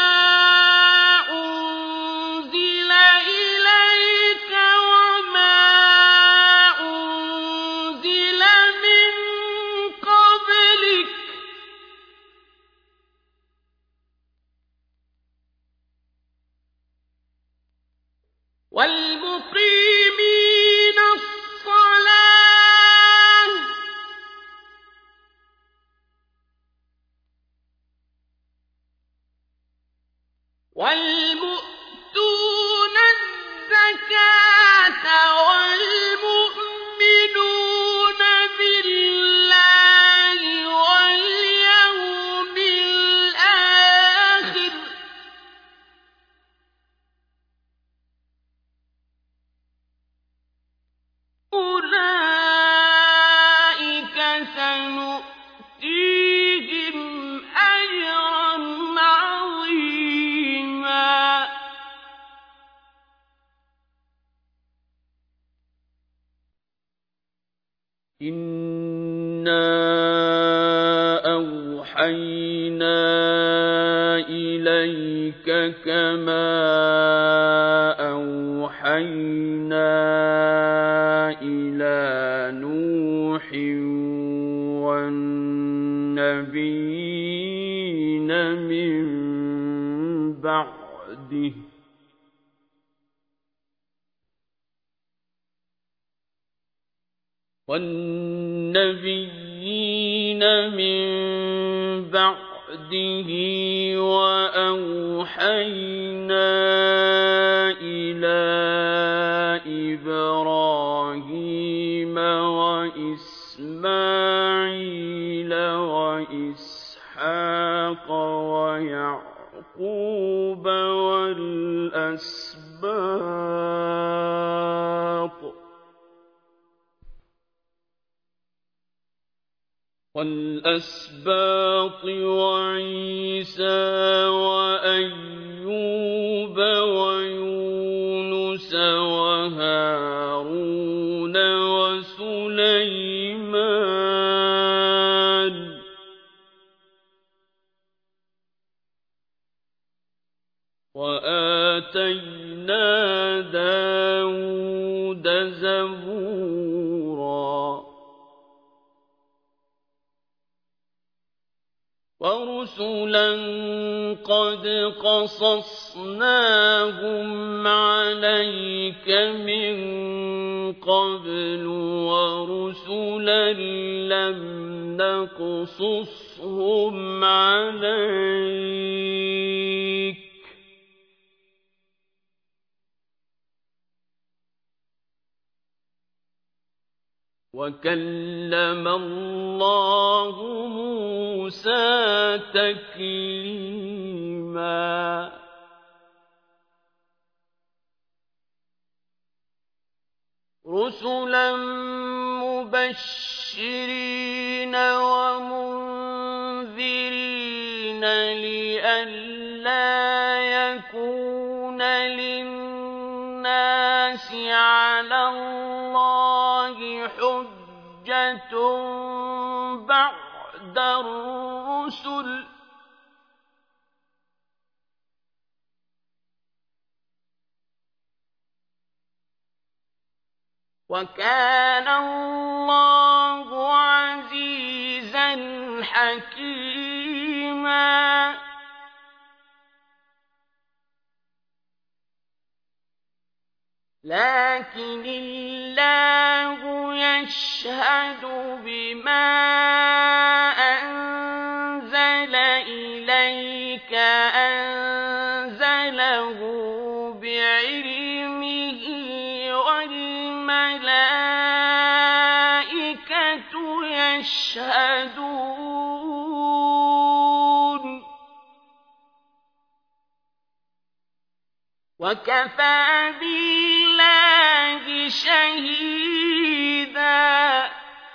أنزل إليك وما أنزل من قبلك والمقيمين الصلاة والمؤتون الزكاة والمؤمنون بالله واليوم الآخر إِنَّا أَوْحَيْنَا إِلَيْكَ كَمَا أَوْحَيْنَا إِلَىٰ نُوحٍ وَالنَّبِيِّينَ مِن بَعْدِهِ وَأَوْحَيْنَا إِلَىٰ إِبْرَاهِيمَ وَإِسْمَاعِيلَ وَإِسْحَاقَ وَيَعْقُوبَ وَالْأَسْبَاطِ وَعِيسَىٰ وَأَيُّوبَ وَيُونُسَ وَهَارُونَ وَسُلَيْمَانَ ۚ وَآتَيْنَا دَاوُودَ زَبُورًا. وَرُسُلًا قَدْ قَصَصْنَاهُمْ عَلَيْكَ مِن قَبْلُ وَرُسُلًا لَّمْ نَقْصُصْهُمْ عَلَيْكَ ۚ وَكَلَّمَ اللَّهُ مُوسَىٰ تَكْلِيمًا. رُسُلًا مُّبَشِّرِينَ وَمُنذِرِينَ لِئَلَّا يَكُونَ لِلنَّاسِ عَلَى اللَّهِ حُجَّةٌ بَعْدَ الرُّسُلِ ۚ وَكَانَ اللَّهُ عَزِيزًا حَكِيمًا. لَٰكِنِ اللَّهُ يَشْهَدُ بِمَا أَنزَلَ إِلَيْكَ أَنزَلَهُ بِعِلْمِهِ وَالْمَلَائِكَةُ يَشْهَدُونَ ۚ وَكَفَىٰ بِاللَّهِ شَهِيدًا.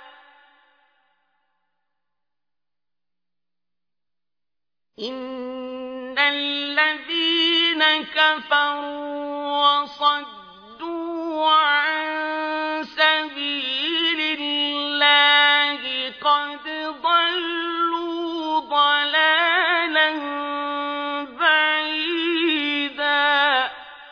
إِنَّ الَّذِينَ كَفَرُوا وَصَدُّوا عَن سَبِيلِ اللَّهِ قَدْ ضَلُّوا ضَلَالًا بَعِيدًا.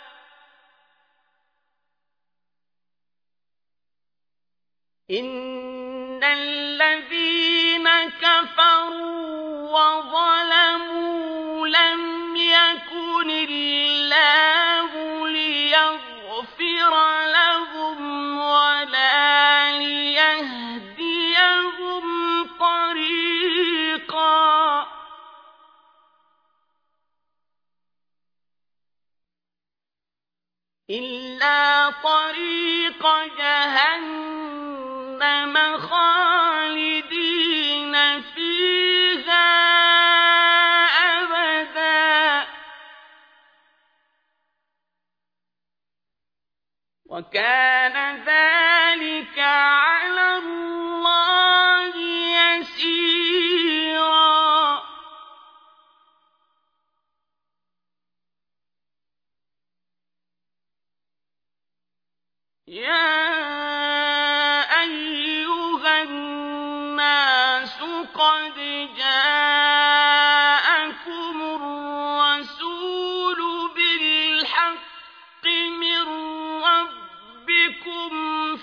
إِنَّ الَّذِينَ كَفَرُوا وَظَلَمُوا لَمْ يَكُنِ اللَّهُ لِيَغْفِرَ لَهُمْ وَلَا لِيَهْدِيَهُمْ طَرِيقًا. إِلَّا طَرِيقَ جَهَنَّمَ خَالِدِينَ فِيهَا أَبَدًا ۚ وَكَانَ ذَٰلِكَ عَلَى اللَّهِ يَسِيرًا. يَا أَيُّهَا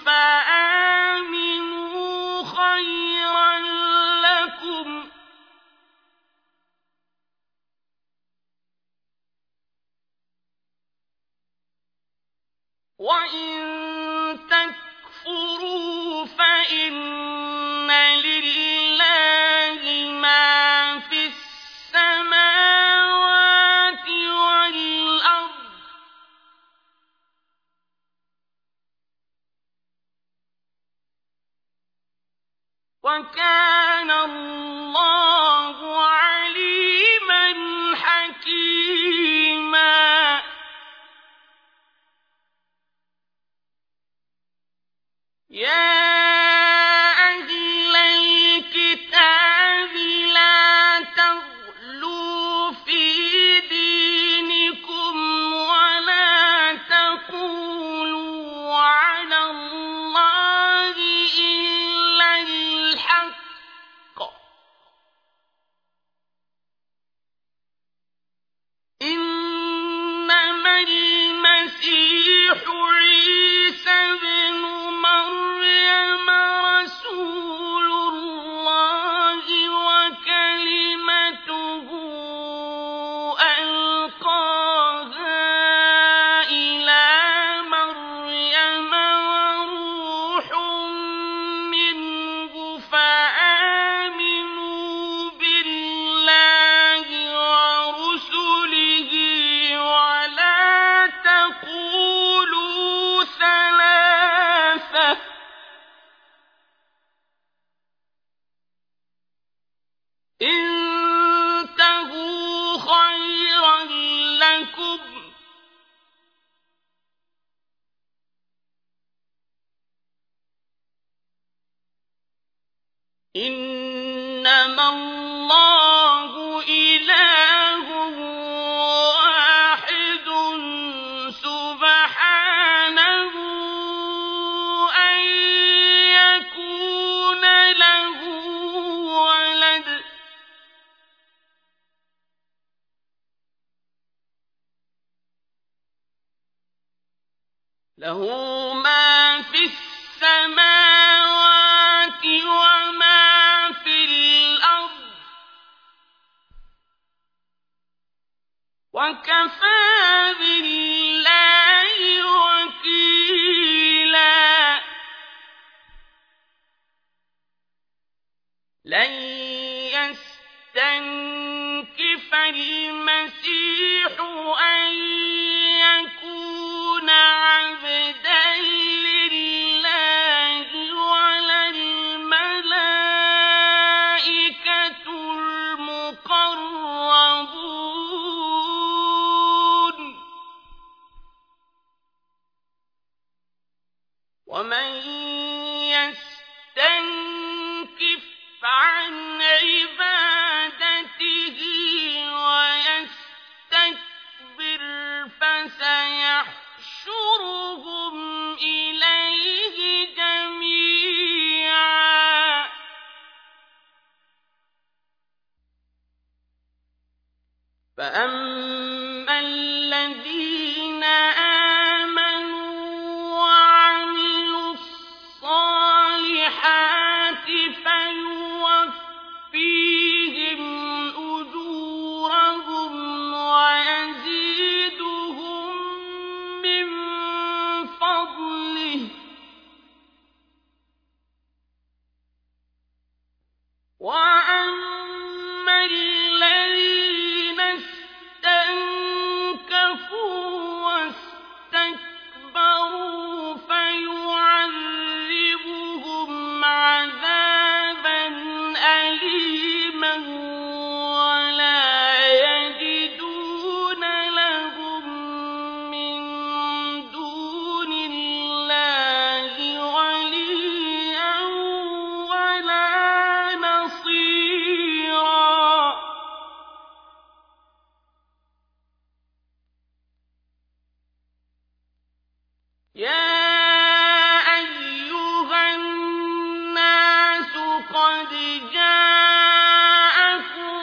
فآمنوا خيرا لكم وإن تكفروا فإن لله ما في السماوات والأرض وكان الله عليما حكيما يا أهل الكتاب لا تغلوا في دينكم ولا تقولوا على الله إلا الحق إنما المسيح عيسى بن مريم رسول الله وكلمته ألقاها إلى مريم وروح منه فآمنوا بالله ورسله ولا تقولوا ثلاثة انتهوا خيرا لكم إنما الله إله واحد سبحانه أن يكون له ولد له ما في السماوات وما في الأرض وكفى بالله وكيلا لن يستنكف المسيح أن يكون عبدا لله ولا الملائكة المقربون ومن يستنكف عن عبادته ويستكبر فسيحشرهم إليه جميعا فأما الذين آمنوا وعملوا الصالحات فيوفيهم أجورهم ويزيدهم من فضله وأما الذين استنكفوا واستكبروا فيعذبهم عذابا أليما ولا يجدون لهم من دون الله وليا ولا نصيرا يا أيها الناس قد جاءكم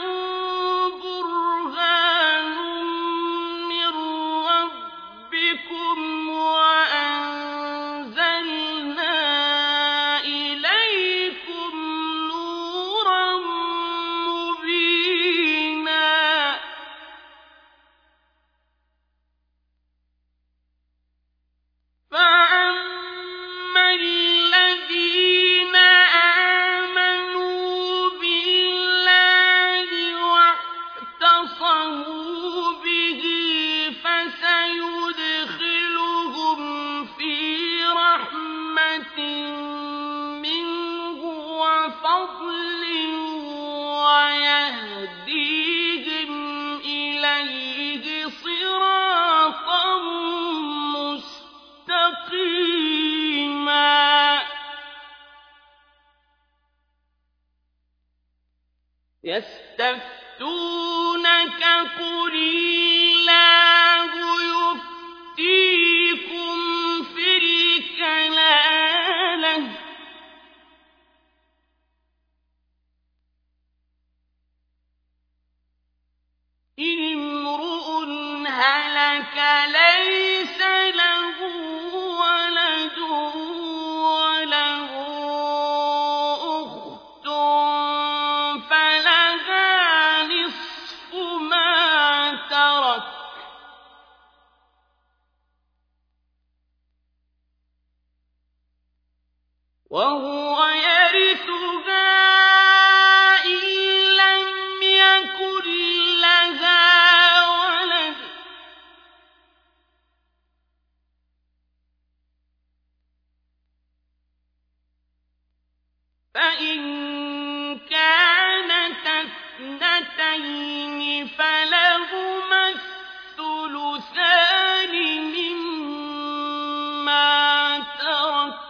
برهان من ربكم وأنزلنا يستفتونك قل الله يفتيكم في الكلالة إن امرؤ هلك ليس له ولد وله أخت فلها نصف ما ترك وهو يرثها إن لم يكن لها ولد فإن كانت اثنتين فلهما الثلثان مما ترك